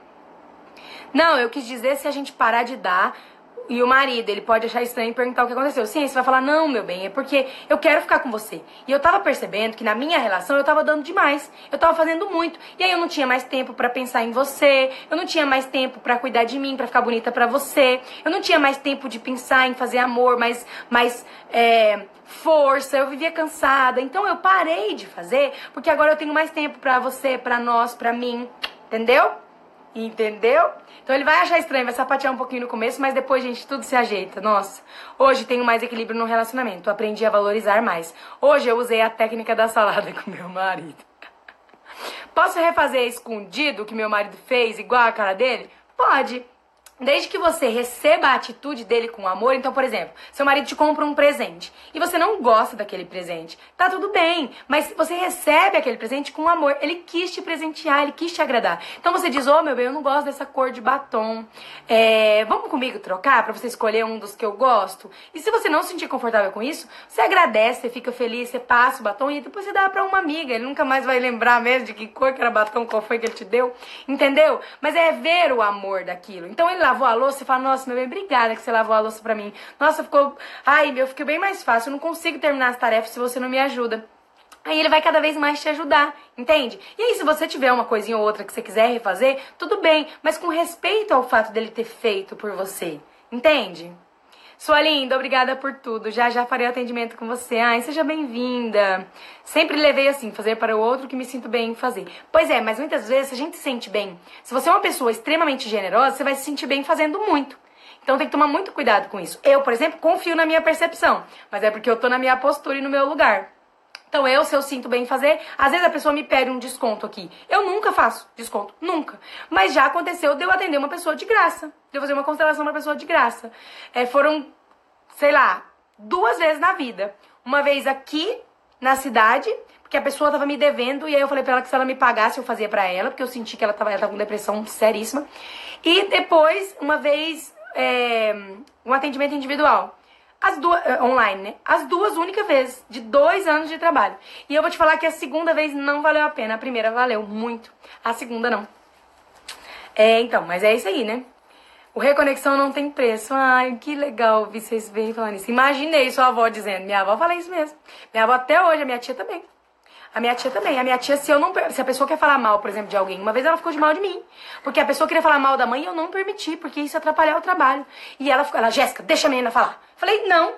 Não, eu quis dizer se a gente parar de dar. E o marido, ele pode achar estranho e perguntar o que aconteceu. Sim, você vai falar, não, meu bem, é porque eu quero ficar com você. E eu tava percebendo que na minha relação eu tava dando demais. Eu tava fazendo muito. E aí eu não tinha mais tempo pra pensar em você. Eu não tinha mais tempo pra cuidar de mim, pra ficar bonita pra você. Eu não tinha mais tempo de pensar em fazer amor, mais força. Eu vivia cansada. Então eu parei de fazer, porque agora eu tenho mais tempo pra você, pra nós, pra mim. Entendeu? Entendeu? Então ele vai achar estranho, vai sapatear um pouquinho no começo, mas depois, gente, tudo se ajeita. Nossa, hoje tenho mais equilíbrio no relacionamento, aprendi a valorizar mais. Hoje eu usei a técnica da salada com meu marido. Posso refazer escondido o que meu marido fez, igual a cara dele? Pode. Desde que você receba a atitude dele com amor. Então, por exemplo, seu marido te compra um presente e você não gosta daquele presente, tá tudo bem, mas você recebe aquele presente com amor. Ele quis te presentear, ele quis te agradar. Então você diz, meu bem, eu não gosto dessa cor de batom, vamos comigo trocar pra você escolher um dos que eu gosto? E se você não se sentir confortável com isso, você agradece, você fica feliz, você passa o batom e depois você dá pra uma amiga. Ele nunca mais vai lembrar mesmo de que cor que era batom, qual foi que ele te deu, entendeu? Mas é ver o amor daquilo. Então ele lavou a louça e fala, nossa, meu bem, obrigada que você lavou a louça pra mim. Nossa, ficou bem mais fácil. Eu não consigo terminar as tarefas se você não me ajuda. Aí ele vai cada vez mais te ajudar, entende? E aí se você tiver uma coisinha ou outra que você quiser refazer, tudo bem, mas com respeito ao fato dele ter feito por você, entende? Sua linda, obrigada por tudo. Já já farei o atendimento com você. Ai, seja bem-vinda. Sempre levei assim, fazer para o outro que me sinto bem em fazer. Pois é, mas muitas vezes a gente se sente bem. Se você é uma pessoa extremamente generosa, você vai se sentir bem fazendo muito. Então tem que tomar muito cuidado com isso. Eu, por exemplo, confio na minha percepção, mas é porque eu tô na minha postura e no meu lugar. Então se eu sinto bem em fazer, às vezes a pessoa me pede um desconto aqui. Eu nunca faço desconto, nunca. Mas já aconteceu de eu atender uma pessoa de graça, de eu fazer uma constelação pra uma pessoa de graça. Foram, sei lá, 2 vezes na vida. Uma vez aqui na cidade, porque a pessoa tava me devendo, e aí eu falei pra ela que se ela me pagasse eu fazia pra ela, porque eu senti que ela tava com depressão seríssima. E depois, uma vez, um atendimento individual. As duas, online, né? As 2 únicas vezes, de 2 anos de trabalho. E eu vou te falar que a segunda vez não valeu a pena. A primeira valeu muito, a segunda não. Então, mas é isso aí, né? O Reconexão não tem preço. Ai, que legal ouvir vocês verem falando isso. Imaginei sua avó dizendo. Minha avó fala isso mesmo. Minha avó até hoje, a minha tia também. A minha tia também. A minha tia, se a pessoa quer falar mal, por exemplo, de alguém, uma vez ela ficou de mal de mim. Porque a pessoa queria falar mal da mãe e eu não permiti, porque isso ia atrapalhar o trabalho. E ela ficou, Jéssica, deixa a menina falar. Falei, não.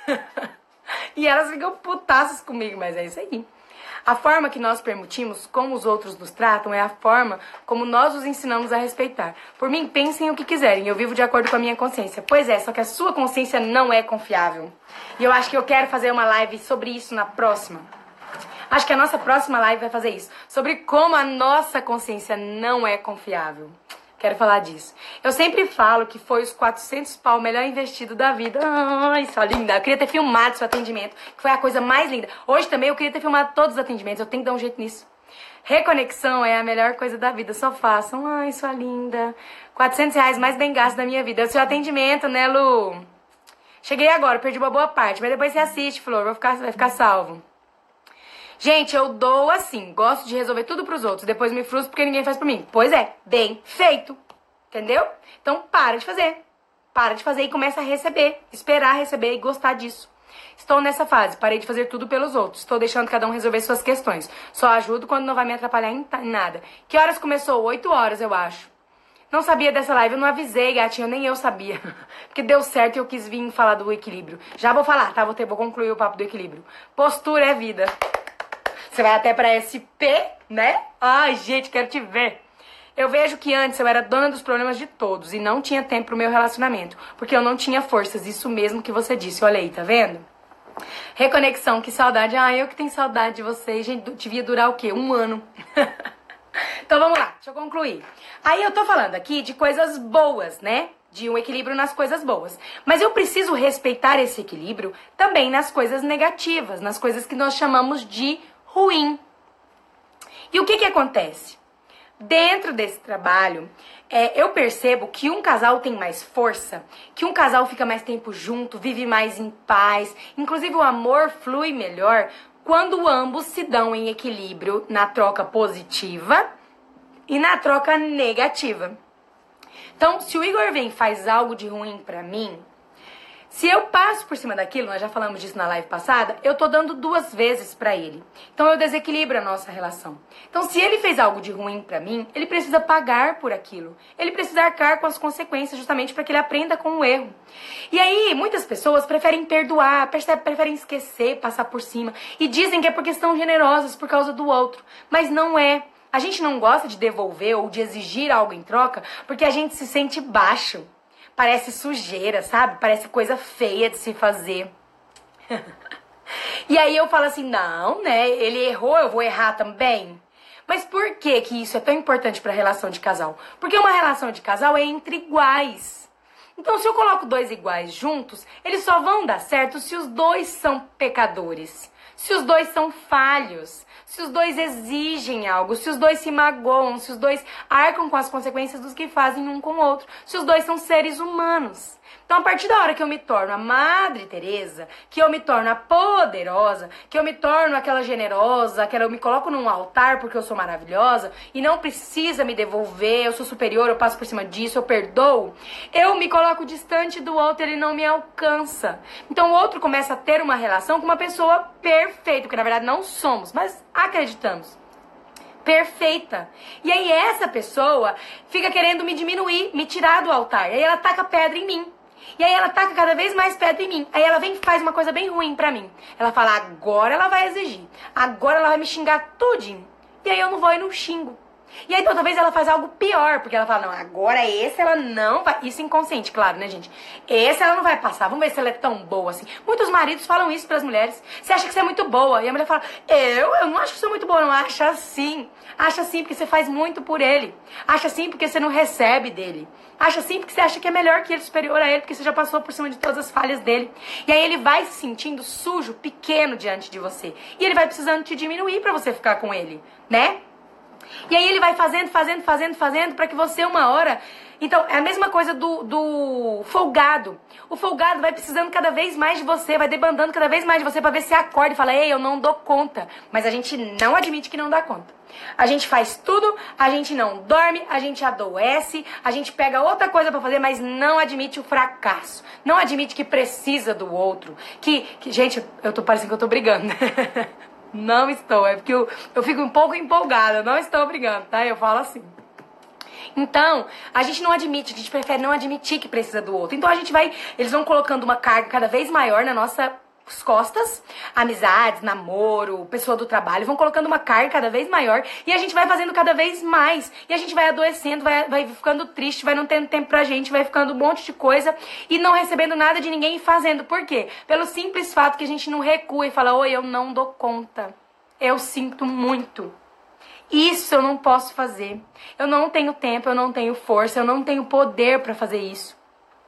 E elas ficam putaças comigo, mas é isso aí. A forma que nós permitimos como os outros nos tratam é a forma como nós os ensinamos a respeitar. Por mim, pensem o que quiserem, eu vivo de acordo com a minha consciência. Pois é, só que a sua consciência não é confiável. E eu acho que eu quero fazer uma live sobre isso na próxima. Acho que a nossa próxima live vai fazer isso. Sobre como a nossa consciência não é confiável. Quero falar disso. Eu sempre falo que foi os 400 pau o melhor investido da vida. Ai, sua linda. Eu queria ter filmado seu atendimento, que foi a coisa mais linda. Hoje também eu queria ter filmado todos os atendimentos. Eu tenho que dar um jeito nisso. Reconexão é a melhor coisa da vida. Só façam. Ai, sua linda. R$ 400 mais bem gasto da minha vida. É o seu atendimento, né, Lu? Cheguei agora, perdi uma boa parte. Mas depois você assiste, Flor. Vai ficar salvo. Gente, eu dou assim, gosto de resolver tudo pros outros, depois me frustro porque ninguém faz por mim. Pois é, bem feito, entendeu? Então para de fazer e começa a receber, esperar receber e gostar disso. Estou nessa fase, parei de fazer tudo pelos outros, estou deixando cada um resolver suas questões. Só ajudo quando não vai me atrapalhar em nada. Que horas começou? 8 horas, eu acho. Não sabia dessa live, eu não avisei, gatinho, nem eu sabia. Porque deu certo e eu quis vir falar do equilíbrio. Já vou falar, tá? Vou concluir o papo do equilíbrio. Postura é vida. Você vai até pra SP, né? Ai, gente, quero te ver. Eu vejo que antes eu era dona dos problemas de todos e não tinha tempo pro meu relacionamento, porque eu não tinha forças, isso mesmo que você disse. Olha aí, tá vendo? Reconexão, que saudade. Ai, eu que tenho saudade de vocês. Gente, devia durar o quê? 1 ano. Então vamos lá, deixa eu concluir. Aí eu tô falando aqui de coisas boas, né? De um equilíbrio nas coisas boas. Mas eu preciso respeitar esse equilíbrio também nas coisas negativas, nas coisas que nós chamamos de ruim. E o que acontece? Dentro desse trabalho, eu percebo que um casal tem mais força, que um casal fica mais tempo junto, vive mais em paz, inclusive o amor flui melhor quando ambos se dão em equilíbrio na troca positiva e na troca negativa. Então, se o Igor vem e faz algo de ruim pra mim, se eu passo por cima daquilo, nós já falamos disso na live passada, eu tô dando 2 vezes pra ele. Então eu desequilibro a nossa relação. Então se ele fez algo de ruim pra mim, ele precisa pagar por aquilo. Ele precisa arcar com as consequências justamente para que ele aprenda com o erro. E aí muitas pessoas preferem perdoar, preferem esquecer, passar por cima. E dizem que é porque estão generosas por causa do outro. Mas não é. A gente não gosta de devolver ou de exigir algo em troca porque a gente se sente baixo. Parece sujeira, sabe? Parece coisa feia de se fazer. E aí eu falo assim, não, né? Ele errou, eu vou errar também. Mas por que isso é tão importante para a relação de casal? Porque uma relação de casal é entre iguais. Então se eu coloco 2 iguais juntos, eles só vão dar certo se os 2 são pecadores. Se os 2 são falhos. Se os 2 exigem algo, se os 2 se magoam, se os 2 arcam com as consequências dos que fazem um com o outro, se os 2 são seres humanos. Então, a partir da hora que eu me torno a Madre Teresa, que eu me torno a poderosa, que eu me torno aquela generosa, que eu me coloco num altar porque eu sou maravilhosa e não precisa me devolver, eu sou superior, eu passo por cima disso, eu perdoo, eu me coloco distante do outro, ele não me alcança. Então, o outro começa a ter uma relação com uma pessoa perfeita, que na verdade não somos, mas acreditamos. Perfeita. E aí essa pessoa fica querendo me diminuir, me tirar do altar. E aí ela taca pedra em mim. E aí ela taca cada vez mais pedra em mim. Aí ela vem e faz uma coisa bem ruim pra mim. Ela fala, agora ela vai exigir. Agora ela vai me xingar tudinho. E aí eu não vou e não xingo. E aí outra vez ela faz algo pior, porque ela fala, não, agora esse ela não vai... Isso inconsciente, claro, né, gente? Esse ela não vai passar, vamos ver se ela é tão boa assim. Muitos maridos falam isso pras mulheres. Você acha que você é muito boa? E a mulher fala, eu não acho que sou muito boa, não. Acha sim. Acha sim porque você faz muito por ele. Acha sim porque você não recebe dele. Acha sim porque você acha que é melhor que ele, superior a ele, porque você já passou por cima de todas as falhas dele. E aí ele vai se sentindo sujo, pequeno diante de você. E ele vai precisando te diminuir pra você ficar com ele, né? E aí ele vai fazendo pra que você uma hora... Então, é a mesma coisa do folgado. O folgado vai precisando cada vez mais de você, vai debandando cada vez mais de você pra ver se acorda e fala, ei, eu não dou conta. Mas a gente não admite que não dá conta. A gente faz tudo, a gente não dorme, a gente adoece, a gente pega outra coisa pra fazer, mas não admite o fracasso. Não admite que precisa do outro. Gente, eu tô parecendo que eu tô brigando. Não estou, é porque eu fico um pouco empolgada, não estou brigando, tá? Eu falo assim. Então, a gente não admite, a gente prefere não admitir que precisa do outro. Então eles vão colocando uma carga cada vez maior na nossas costas, amizades, namoro, pessoa do trabalho, vão colocando uma carga cada vez maior e a gente vai fazendo cada vez mais. E a gente vai adoecendo, vai ficando triste, vai não tendo tempo pra gente, vai ficando um monte de coisa e não recebendo nada de ninguém e fazendo. Por quê? Pelo simples fato que a gente não recua e fala, oi, eu não dou conta. Eu sinto muito. Isso eu não posso fazer. Eu não tenho tempo, eu não tenho força, eu não tenho poder pra fazer isso.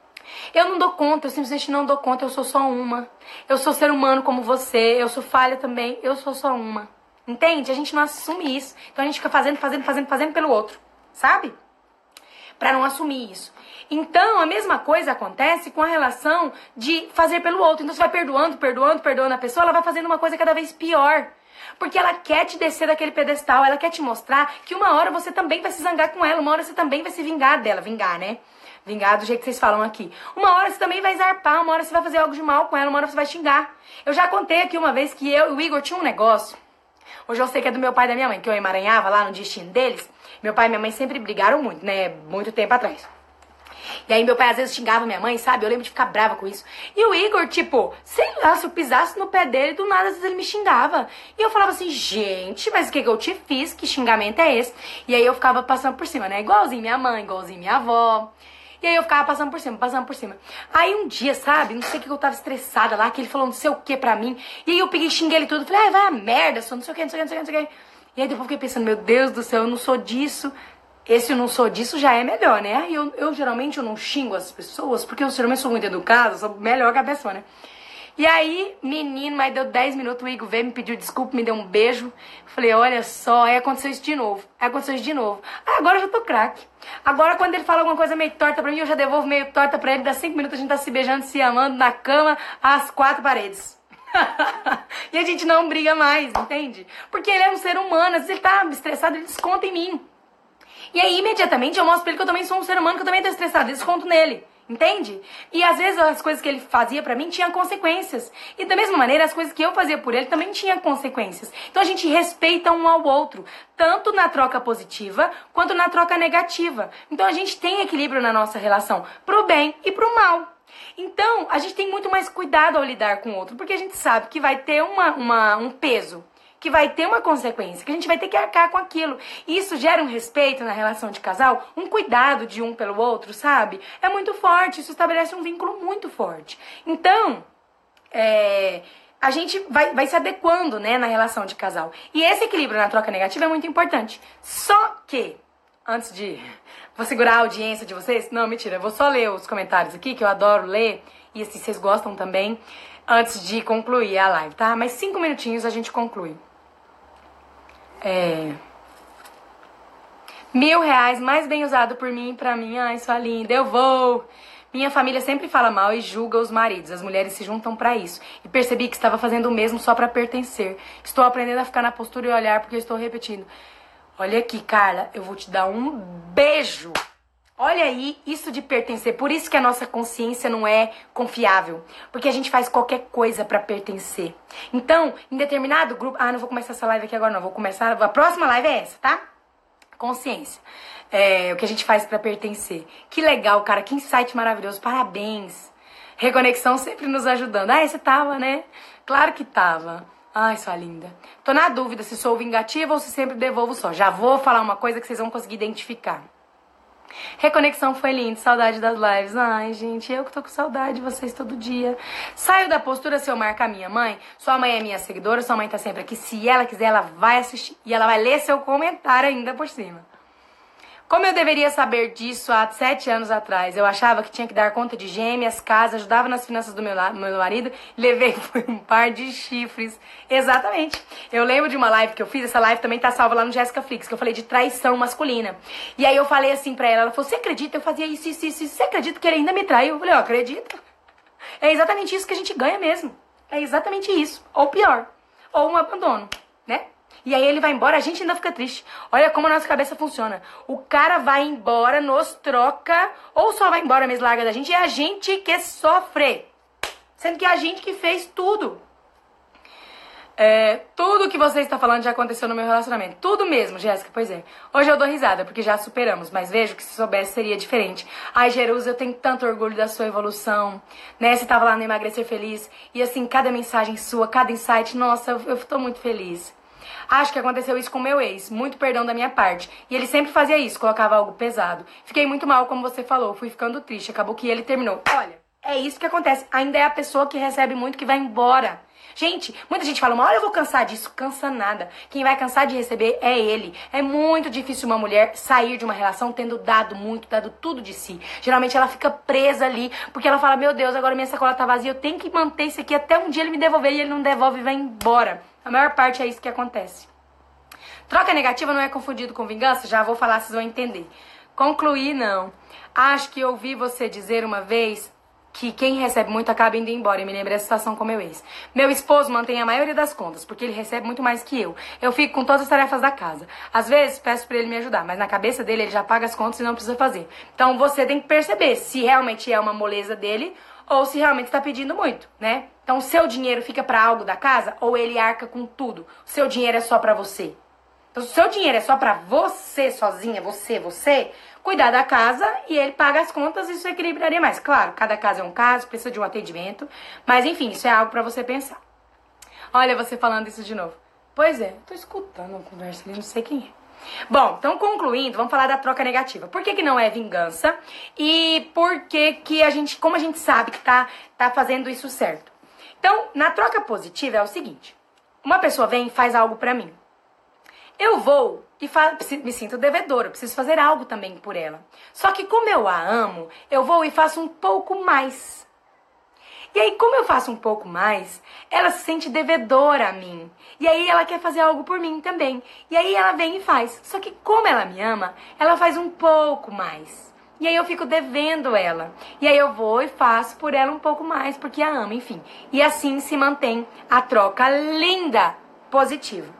Eu não dou conta, eu simplesmente não dou conta, eu sou só uma. Eu sou ser humano como você, eu sou falha também, eu sou só uma. Entende? A gente não assume isso. Então a gente fica fazendo pelo outro, sabe? Pra não assumir isso. Então a mesma coisa acontece com a relação de fazer pelo outro. Então você vai perdoando a pessoa, ela vai fazendo uma coisa cada vez pior. Porque ela quer te descer daquele pedestal, ela quer te mostrar que uma hora você também vai se zangar com ela, uma hora você também vai se vingar dela. Vingar, né? Vingar do jeito que vocês falam aqui. Uma hora você também vai zarpar, uma hora você vai fazer algo de mal com ela, uma hora você vai xingar. Eu já contei aqui uma vez que eu e o Igor tinha um negócio. Hoje eu sei que é do meu pai e da minha mãe, que eu emaranhava lá no destino deles. Meu pai e minha mãe sempre brigaram muito, né? Muito tempo atrás. E aí meu pai às vezes xingava minha mãe, sabe? Eu lembro de ficar brava com isso. E o Igor, tipo, sei lá, se eu pisasse no pé dele, do nada às vezes ele me xingava. E eu falava assim, gente, mas o que eu te fiz? Que xingamento é esse? E aí eu ficava passando por cima, né? Igualzinho minha mãe, igualzinho minha avó. E aí eu ficava passando por cima. Aí um dia, sabe, não sei o que, eu tava estressada lá, que ele falou não sei o que pra mim. E aí eu peguei e xinguei ele tudo. Falei, vai a merda, só não sei o que, não sei o que. E aí depois eu fiquei pensando, meu Deus do céu, eu não sou disso. Esse eu não sou disso já é melhor, né? Aí eu geralmente eu não xingo as pessoas, porque eu geralmente sou muito educada, sou melhor que a pessoa, né? E aí, menino, mas deu 10 minutos, o Igor veio, me pediu desculpa, me deu um beijo. Falei, olha só, aí aconteceu isso de novo. Aí agora eu já tô craque. Agora quando ele fala alguma coisa meio torta pra mim, eu já devolvo meio torta pra ele. Dá 5 minutos a gente tá se beijando, se amando na cama, às 4 paredes. E a gente não briga mais, entende? Porque ele é um ser humano, às vezes ele tá estressado, ele desconta em mim. E aí, imediatamente, eu mostro pra ele que eu também sou um ser humano, que eu também tô estressado, eu desconto nele. Entende? E às vezes as coisas que ele fazia pra mim tinham consequências. E da mesma maneira, as coisas que eu fazia por ele também tinham consequências. Então a gente respeita um ao outro, tanto na troca positiva quanto na troca negativa. Então a gente tem equilíbrio na nossa relação, pro bem e pro mal. Então a gente tem muito mais cuidado ao lidar com o outro, porque a gente sabe que vai ter um peso, que vai ter uma consequência, que a gente vai ter que arcar com aquilo. E isso gera um respeito na relação de casal, um cuidado de um pelo outro, sabe? É muito forte, isso estabelece um vínculo muito forte. Então, a gente vai se adequando, né, na relação de casal. E esse equilíbrio na troca negativa é muito importante. Só que, antes de... Vou segurar a audiência de vocês? Não, mentira, eu vou só ler os comentários aqui, que eu adoro ler, e se vocês gostam também, antes de concluir a live, tá? Mais 5 minutinhos a gente conclui. R$ 1.000 mais bem usado por mim, pra mim, ai, sua linda, eu vou. Minha família sempre fala mal e julga os maridos, as mulheres se juntam pra isso. E percebi que estava fazendo o mesmo só pra pertencer. Estou aprendendo a ficar na postura e olhar porque eu estou repetindo. Olha aqui, Carla, eu vou te dar um beijo. Olha aí, isso de pertencer. Por isso que a nossa consciência não é confiável. Porque a gente faz qualquer coisa pra pertencer. Então, em determinado grupo... Ah, não vou começar essa live aqui agora, não. Vou começar... A próxima live é essa, tá? consciência. O que a gente faz pra pertencer. Que legal, cara, que insight maravilhoso, parabéns. Reconexão sempre nos ajudando. Ah, você tava, né? Claro que tava. Ai, sua linda. Tô na dúvida se sou vingativa ou se sempre devolvo só. Já vou falar uma coisa que vocês vão conseguir identificar. Reconexão foi lindo, saudade das lives. Ai, gente, eu que tô com saudade de vocês todo dia. Saio da postura se eu marcar minha mãe. Sua mãe é minha seguidora, sua mãe tá sempre aqui. Se ela quiser, ela vai assistir. E ela vai ler seu comentário ainda por cima. Como eu deveria saber disso há 7 anos atrás? Eu achava que tinha que dar conta de gêmeas, casa, ajudava nas finanças do meu marido, levei por um par de chifres. Exatamente. Eu lembro de uma live que eu fiz, essa live também tá salva lá no Jéssica Flix, que eu falei de traição masculina. E aí eu falei assim pra ela, ela falou, você acredita? Eu fazia isso, você acredita que ele ainda me traiu? Eu falei, eu acredito. É exatamente isso que a gente ganha mesmo. É exatamente isso. Ou pior. Ou um abandono, né? E aí ele vai embora, a gente ainda fica triste. Olha como a nossa cabeça funciona. O cara vai embora, nos troca, ou só vai embora mesmo, larga da gente, e é a gente que sofre. Sendo que é a gente que fez tudo. Tudo que você está falando já aconteceu no meu relacionamento. Tudo mesmo, Jéssica, pois é. Hoje eu dou risada, porque já superamos, mas vejo que se soubesse seria diferente. Ai, Jerusa, eu tenho tanto orgulho da sua evolução, né? Você tava lá no Emagrecer Feliz, e assim, cada mensagem sua, cada insight, nossa, eu tô muito feliz. Acho que aconteceu isso com meu ex, muito perdão da minha parte. E ele sempre fazia isso, colocava algo pesado. Fiquei muito mal, como você falou, fui ficando triste, acabou que ele terminou. Olha, é isso que acontece, ainda é a pessoa que recebe muito que vai embora. Gente, muita gente fala, olha, eu vou cansar disso. Cansa nada. Quem vai cansar de receber é ele. É muito difícil uma mulher sair de uma relação tendo dado muito, dado tudo de si. Geralmente ela fica presa ali, porque ela fala, meu Deus, agora minha sacola tá vazia, eu tenho que manter isso aqui até um dia ele me devolver, e ele não devolve e vai embora. A maior parte é isso que acontece. Troca negativa não é confundido com vingança? Já vou falar, vocês vão entender. Concluir, não. Acho que ouvi você dizer uma vez que quem recebe muito acaba indo embora. E me lembrei da situação com meu ex. Meu esposo mantém a maioria das contas, porque ele recebe muito mais que eu. Eu fico com todas as tarefas da casa. Às vezes peço pra ele me ajudar, mas na cabeça dele ele já paga as contas e não precisa fazer. Então você tem que perceber se realmente é uma moleza dele ou se realmente está pedindo muito, né? Então o seu dinheiro fica pra algo da casa ou ele arca com tudo? O seu dinheiro é só pra você? Então se o seu dinheiro é só pra você sozinha, você, cuidar da casa e ele paga as contas, isso equilibraria mais. Claro, cada caso é um caso, precisa de um atendimento, mas enfim, isso é algo pra você pensar. Olha você falando isso de novo. Pois é, tô escutando a conversa ali, não sei quem é. Bom, então concluindo, vamos falar da troca negativa. Por que não é vingança? E por que a gente, como a gente sabe que tá fazendo isso certo? Então, na troca positiva é o seguinte. Uma pessoa vem e faz algo pra mim. Eu vou e me sinto devedora, preciso fazer algo também por ela. Só que como eu a amo, eu vou e faço um pouco mais. E aí, como eu faço um pouco mais, ela se sente devedora a mim. E aí ela quer fazer algo por mim também. E aí ela vem e faz. Só que como ela me ama, ela faz um pouco mais. E aí eu fico devendo ela. E aí eu vou e faço por ela um pouco mais, porque a amo, enfim. E assim se mantém a troca linda, positiva.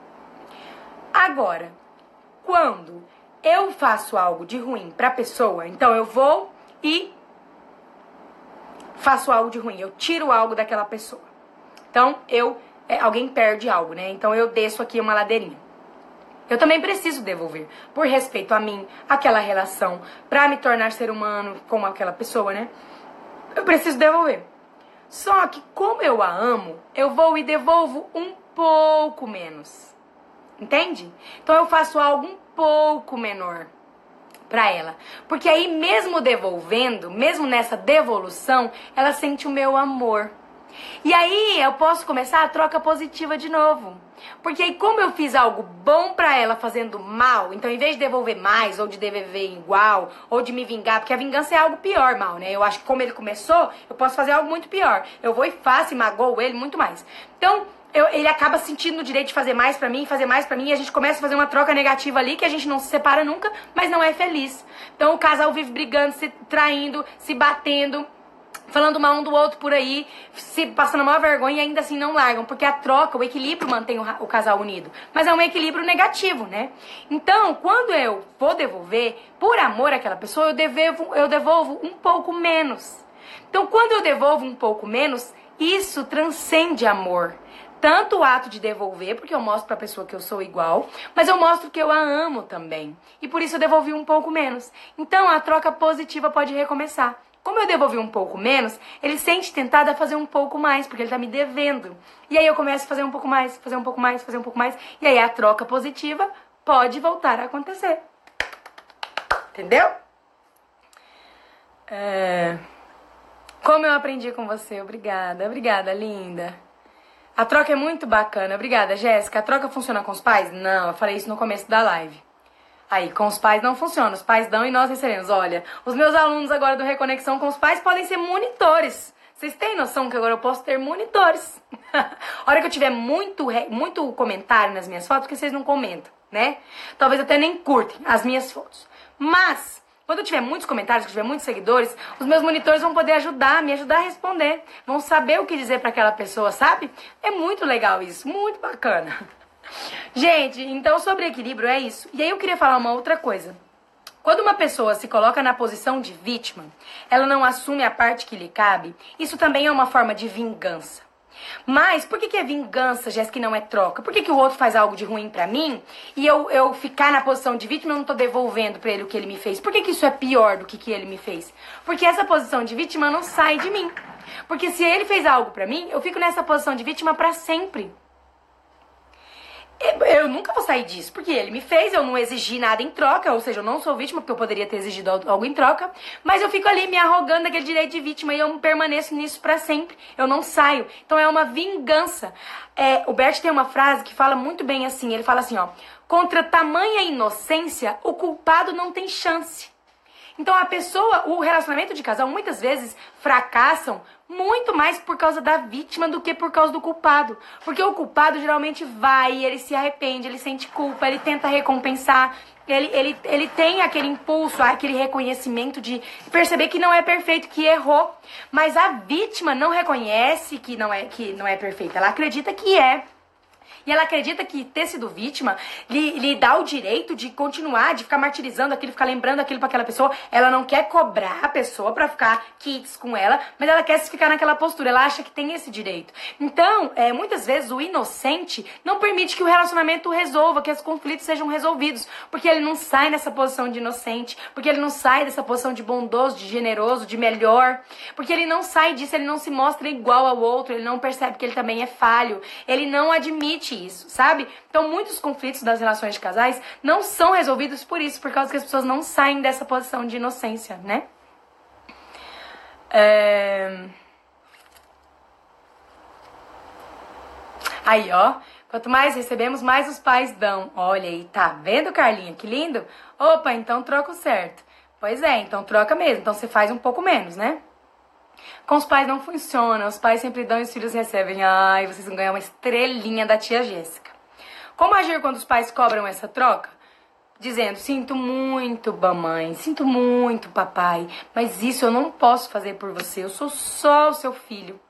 Agora, quando eu faço algo de ruim pra pessoa, então eu vou e faço algo de ruim, eu tiro algo daquela pessoa. Então, alguém perde algo, né? Então eu desço aqui uma ladeirinha. Eu também preciso devolver, por respeito a mim, aquela relação, pra me tornar ser humano como aquela pessoa, né? Eu preciso devolver. Só que como eu a amo, eu vou e devolvo um pouco menos. Entende? Então eu faço algo um pouco menor pra ela. Porque aí mesmo devolvendo, mesmo nessa devolução, ela sente o meu amor. E aí eu posso começar a troca positiva de novo. Porque aí como eu fiz algo bom pra ela fazendo mal, então em vez de devolver mais, ou de devolver igual, ou de me vingar, porque a vingança é algo pior, mal, né? Eu acho que como ele começou, eu posso fazer algo muito pior. Eu vou e faço e magoo ele muito mais. Então ele acaba sentindo o direito de fazer mais pra mim, e a gente começa a fazer uma troca negativa ali, que a gente não se separa nunca, mas não é feliz. Então o casal vive brigando, se traindo, se batendo, falando mal um do outro por aí, se passando maior vergonha e ainda assim não largam, porque a troca, o equilíbrio mantém o casal unido. Mas é um equilíbrio negativo, né? Então, quando eu vou devolver, por amor àquela pessoa, eu devolvo um pouco menos. Então, quando eu devolvo um pouco menos, isso transcende amor. Tanto o ato de devolver, porque eu mostro pra pessoa que eu sou igual, mas eu mostro que eu a amo também. E por isso eu devolvi um pouco menos. Então a troca positiva pode recomeçar. Como eu devolvi um pouco menos, ele sente tentado a fazer um pouco mais, porque ele tá me devendo. E aí eu começo a fazer um pouco mais, fazer um pouco mais, fazer um pouco mais. E aí a troca positiva pode voltar a acontecer. Entendeu? Como eu aprendi com você. Obrigada, obrigada, linda. A troca é muito bacana. Obrigada, Jéssica. A troca funciona com os pais? Não, eu falei isso no começo da live. Aí, com os pais não funciona. Os pais dão e nós recebemos. Olha, os meus alunos agora do Reconexão com os pais podem ser monitores. Vocês têm noção que agora eu posso ter monitores? A hora que eu tiver muito comentário nas minhas fotos, porque vocês não comentam, né? Talvez até nem curtem as minhas fotos. Mas, quando eu tiver muitos comentários, que eu tiver muitos seguidores, os meus monitores vão poder me ajudar a responder. Vão saber o que dizer para aquela pessoa, sabe? É muito legal isso, muito bacana. Gente, então sobre equilíbrio é isso. E aí eu queria falar uma outra coisa. Quando uma pessoa se coloca na posição de vítima, ela não assume a parte que lhe cabe, isso também é uma forma de vingança. Mas por que é vingança, Jéssica, que não é troca? Por que o outro faz algo de ruim pra mim e eu ficar na posição de vítima e eu não tô devolvendo pra ele o que ele me fez? Por que isso é pior do que ele me fez? Porque essa posição de vítima não sai de mim. Porque se ele fez algo pra mim, eu fico nessa posição de vítima pra sempre. Eu nunca vou sair disso, porque ele me fez, eu não exigi nada em troca, ou seja, eu não sou vítima, porque eu poderia ter exigido algo em troca, mas eu fico ali me arrogando daquele direito de vítima e eu permaneço nisso pra sempre, eu não saio. Então é uma vingança. O Bert tem uma frase que fala muito bem assim, ele fala assim, ó, contra tamanha inocência, o culpado não tem chance. Então o relacionamento de casal muitas vezes fracassam muito mais por causa da vítima do que por causa do culpado. Porque o culpado geralmente vai, ele se arrepende, ele sente culpa, ele tenta recompensar, ele tem aquele impulso, aquele reconhecimento de perceber que não é perfeito, que errou. Mas a vítima não reconhece que não é perfeita, ela acredita que é. E ela acredita que ter sido vítima lhe dá o direito de continuar, de ficar martirizando aquilo, ficar lembrando aquilo pra aquela pessoa. Ela não quer cobrar a pessoa pra ficar quites com ela, mas ela quer se ficar naquela postura. Ela acha que tem esse direito. Então, muitas vezes o inocente não permite que o relacionamento resolva, que os conflitos sejam resolvidos. Porque ele não sai dessa posição de inocente, porque ele não sai dessa posição de bondoso, de generoso, de melhor. Porque ele não sai disso, ele não se mostra igual ao outro, ele não percebe que ele também é falho. Ele não admite isso, sabe? Então muitos conflitos das relações de casais não são resolvidos por isso, por causa que as pessoas não saem dessa posição de inocência, né? Aí, ó, quanto mais recebemos, mais os pais dão. Olha aí, tá vendo, Carlinha? Que lindo? Opa, então troca o certo. Pois é, então troca mesmo, então você faz um pouco menos, né? Com os pais não funciona, os pais sempre dão e os filhos recebem. Ai, vocês vão ganhar uma estrelinha da tia Jéssica. Como agir quando os pais cobram essa troca? Dizendo, sinto muito, mamãe, sinto muito, papai, mas isso eu não posso fazer por você, eu sou só o seu filho.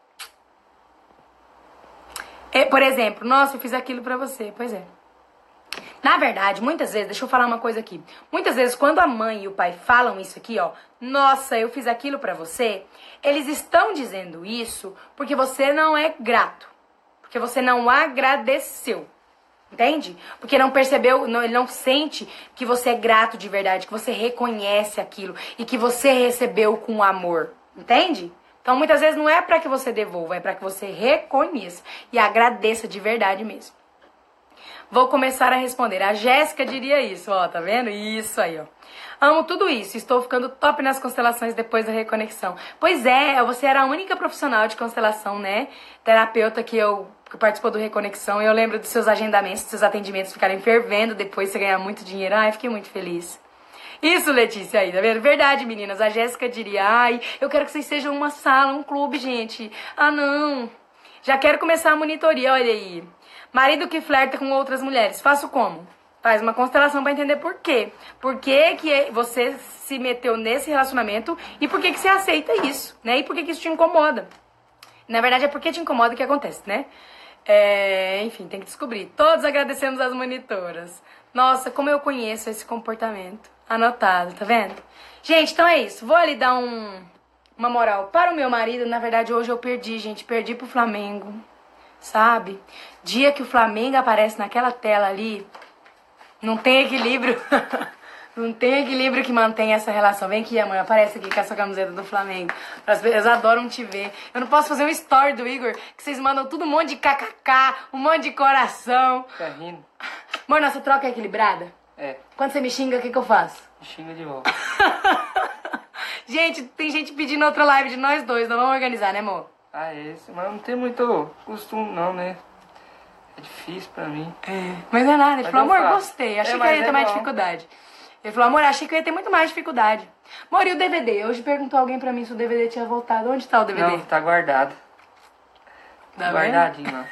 Por exemplo, nossa, eu fiz aquilo pra você, pois é. Na verdade, muitas vezes, deixa eu falar uma coisa aqui. Muitas vezes, quando a mãe e o pai falam isso aqui, ó, nossa, eu fiz aquilo pra você, eles estão dizendo isso porque você não é grato. Porque você não agradeceu. Entende? Porque não percebeu, ele não sente que você é grato de verdade, que você reconhece aquilo e que você recebeu com amor. Entende? Então, muitas vezes, não é pra que você devolva, é pra que você reconheça e agradeça de verdade mesmo. Vou começar a responder. A Jéssica diria isso, ó, tá vendo? Isso aí, ó. Amo tudo isso, estou ficando top nas constelações depois da reconexão. Pois é, você era a única profissional de constelação, né? Terapeuta que participou do Reconexão. E eu lembro dos seus agendamentos, dos seus atendimentos ficarem fervendo depois você ganhar muito dinheiro. Ai, fiquei muito feliz. Isso, Letícia, aí, tá vendo? Verdade, meninas. A Jéssica diria, ai, eu quero que vocês sejam uma sala, um clube, gente. Ah, não. Já quero começar a monitoria, olha aí. Marido que flerta com outras mulheres, faço como? Faz uma constelação pra entender por quê. Por que que você se meteu nesse relacionamento e por que que você aceita isso, né? E por que que isso te incomoda. Na verdade, é porque te incomoda que acontece, né? Enfim, tem que descobrir. Todos agradecemos as monitoras. Nossa, como eu conheço esse comportamento. Anotado, tá vendo? Gente, então é isso. Vou ali dar uma moral para o meu marido. Na verdade, hoje eu perdi, gente. Perdi pro Flamengo. sabe? Dia que o Flamengo aparece naquela tela ali, não tem equilíbrio. Não tem equilíbrio que mantenha essa relação. Vem aqui, amor, aparece aqui com essa camiseta do Flamengo. As pessoas adoram te ver. Eu não posso fazer um story do Igor, que vocês mandam tudo um monte de kkk, um monte de coração. Fica rindo. Amor, nossa troca é equilibrada? É. Quando você me xinga, o que eu faço? Me xinga de volta. Gente, tem gente pedindo outra live de nós dois. Nós vamos organizar, né, amor? Ah, esse, mas não tem muito costume não, né? É difícil pra mim. É, mas não é nada. Ele Mas falou, eu amor, faço. gostei. Achei que Mas eu ia ter mais bom. dificuldade. Ele falou, amor, achei que eu ia ter muito mais dificuldade. Amor, e o DVD? Hoje perguntou alguém pra mim se o DVD tinha voltado. Onde tá o DVD? Não, tá guardado. Tá Guardadinho lá.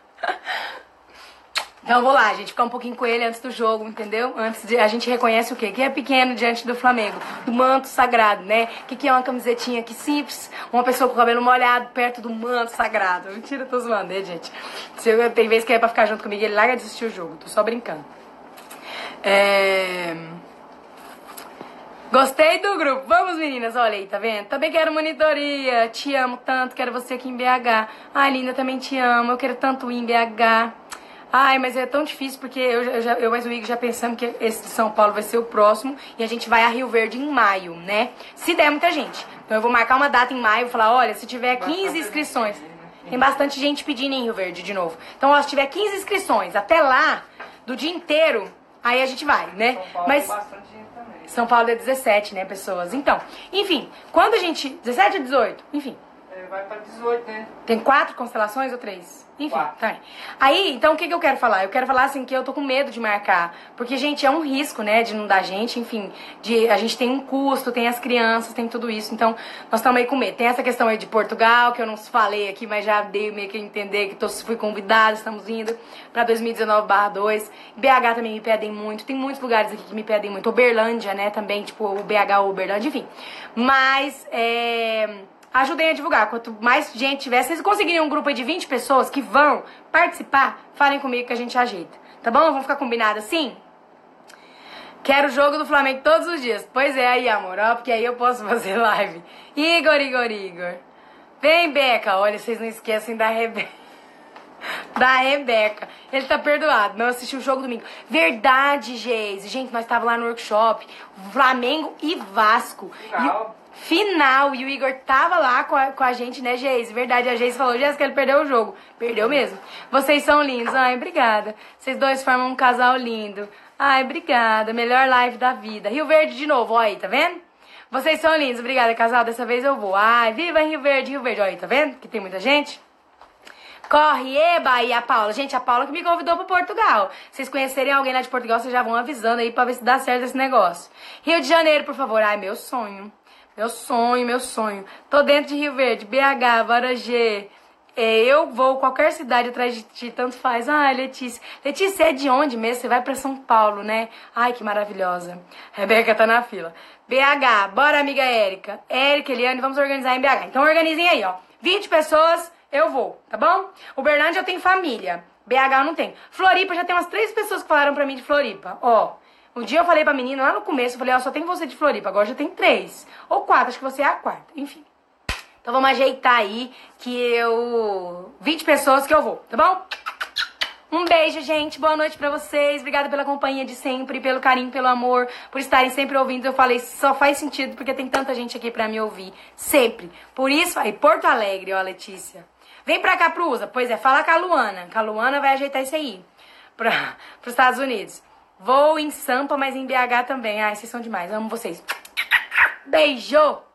Então eu vou lá, gente, ficar um pouquinho com ele antes do jogo, entendeu? Antes de a gente reconhece o quê? Que é pequeno diante do Flamengo, do manto sagrado, né? Que é uma camisetinha aqui simples, uma pessoa com o cabelo molhado perto do manto sagrado. Mentira, tô zoando, né, gente? Tem vezes que é pra ficar junto comigo, ele larga de assistir o jogo, tô só brincando. Gostei do grupo. Vamos, meninas, olha aí, tá vendo? Também quero monitoria, te amo tanto, quero você aqui em BH. Ai, linda, também te amo, eu quero tanto ir em BH. Ai, mas é tão difícil porque eu mais o Igor já pensamos que esse de São Paulo vai ser o próximo e a gente vai a Rio Verde em maio, né? Se der muita gente. Então eu vou marcar uma data em maio e falar, olha, se tiver 15 inscrições... Tem bastante gente pedindo em Rio Verde de novo. Então, ó, se tiver 15 inscrições até lá, do dia inteiro, aí a gente vai, né? São Paulo Mas tem bastante gente também. São Paulo é 17, né, pessoas? Então, enfim, quando a gente... 17 ou 18? Enfim. Vai pra 18, né? Tem 4 constelações ou 3? Enfim, 4. tá. Aí, então o que eu quero falar? Eu quero falar assim que eu tô com medo de marcar. Porque, gente, é um risco, né, de não dar gente, enfim. A gente tem um custo, tem as crianças, tem tudo isso. Então, nós estamos meio com medo. Tem essa questão aí de Portugal, que eu não falei aqui, mas já dei meio que a entender que fui convidada, estamos indo pra 2019/2. BH também me pedem muito. Tem muitos lugares aqui que me pedem muito. Uberlândia, né, também, tipo o BH ou Uberlândia, enfim. Mas, ajudem a divulgar. Quanto mais gente tiver, se vocês conseguirem um grupo aí de 20 pessoas que vão participar, falem comigo que a gente ajeita. Tá bom? Vamos ficar combinado assim? Quero o jogo do Flamengo todos os dias. Pois é, aí, amor, ó, porque aí eu posso fazer live. Igor. Vem, Beca. Olha, vocês não esquecem da Rebeca. Da Rebeca. Ele tá perdoado. Não assistiu o jogo domingo. Verdade, Geise. Gente, nós tava lá no workshop. Flamengo e Vasco. Legal. Final, e o Igor tava lá com a gente, né, Geise? Verdade, a Geise falou, Jéssica, ele perdeu o jogo. Perdeu mesmo. Vocês são lindos. Ai, obrigada. Vocês dois formam um casal lindo. Ai, obrigada. Melhor live da vida. Rio Verde de novo, ó aí, tá vendo? Vocês são lindos. Obrigada, casal. Dessa vez eu vou. Ai, viva Rio Verde. Ó aí, tá vendo? Que tem muita gente. Corre, eba, e a Paula. Gente, a Paula que me convidou pra Portugal. Se vocês conhecerem alguém lá de Portugal, vocês já vão avisando aí pra ver se dá certo esse negócio. Rio de Janeiro, por favor. Ai, meu sonho. Meu sonho. Tô dentro de Rio Verde, BH, Varajê. Eu vou qualquer cidade atrás de ti, tanto faz. Ai, Letícia. Letícia, é de onde mesmo? Você vai pra São Paulo, né? Ai, que maravilhosa. Rebeca tá na fila. BH, bora, amiga Érica. Érica, Eliane, vamos organizar em BH. Então organizem aí, ó. 20 pessoas, eu vou, tá bom? Uberlândia eu tenho família. BH eu não tenho. Floripa, já tem umas 3 pessoas que falaram pra mim de Floripa. Ó. Um dia eu falei pra menina, lá no começo, eu falei, ó, só tem você de Floripa, agora já tem 3. Ou 4, acho que você é a 4, enfim. Então vamos ajeitar aí, que 20 pessoas que eu vou, tá bom? Um beijo, gente, boa noite pra vocês, obrigada pela companhia de sempre, pelo carinho, pelo amor, por estarem sempre ouvindo. Eu falei, só faz sentido, porque tem tanta gente aqui pra me ouvir, sempre. Por isso, aí, Porto Alegre, ó, Letícia. Vem pra cá, Prusa, pois é, fala com a Luana vai ajeitar isso aí, pros Estados Unidos. Vou em Sampa, mas em BH também. Ai, vocês são demais. Amo vocês. Beijo!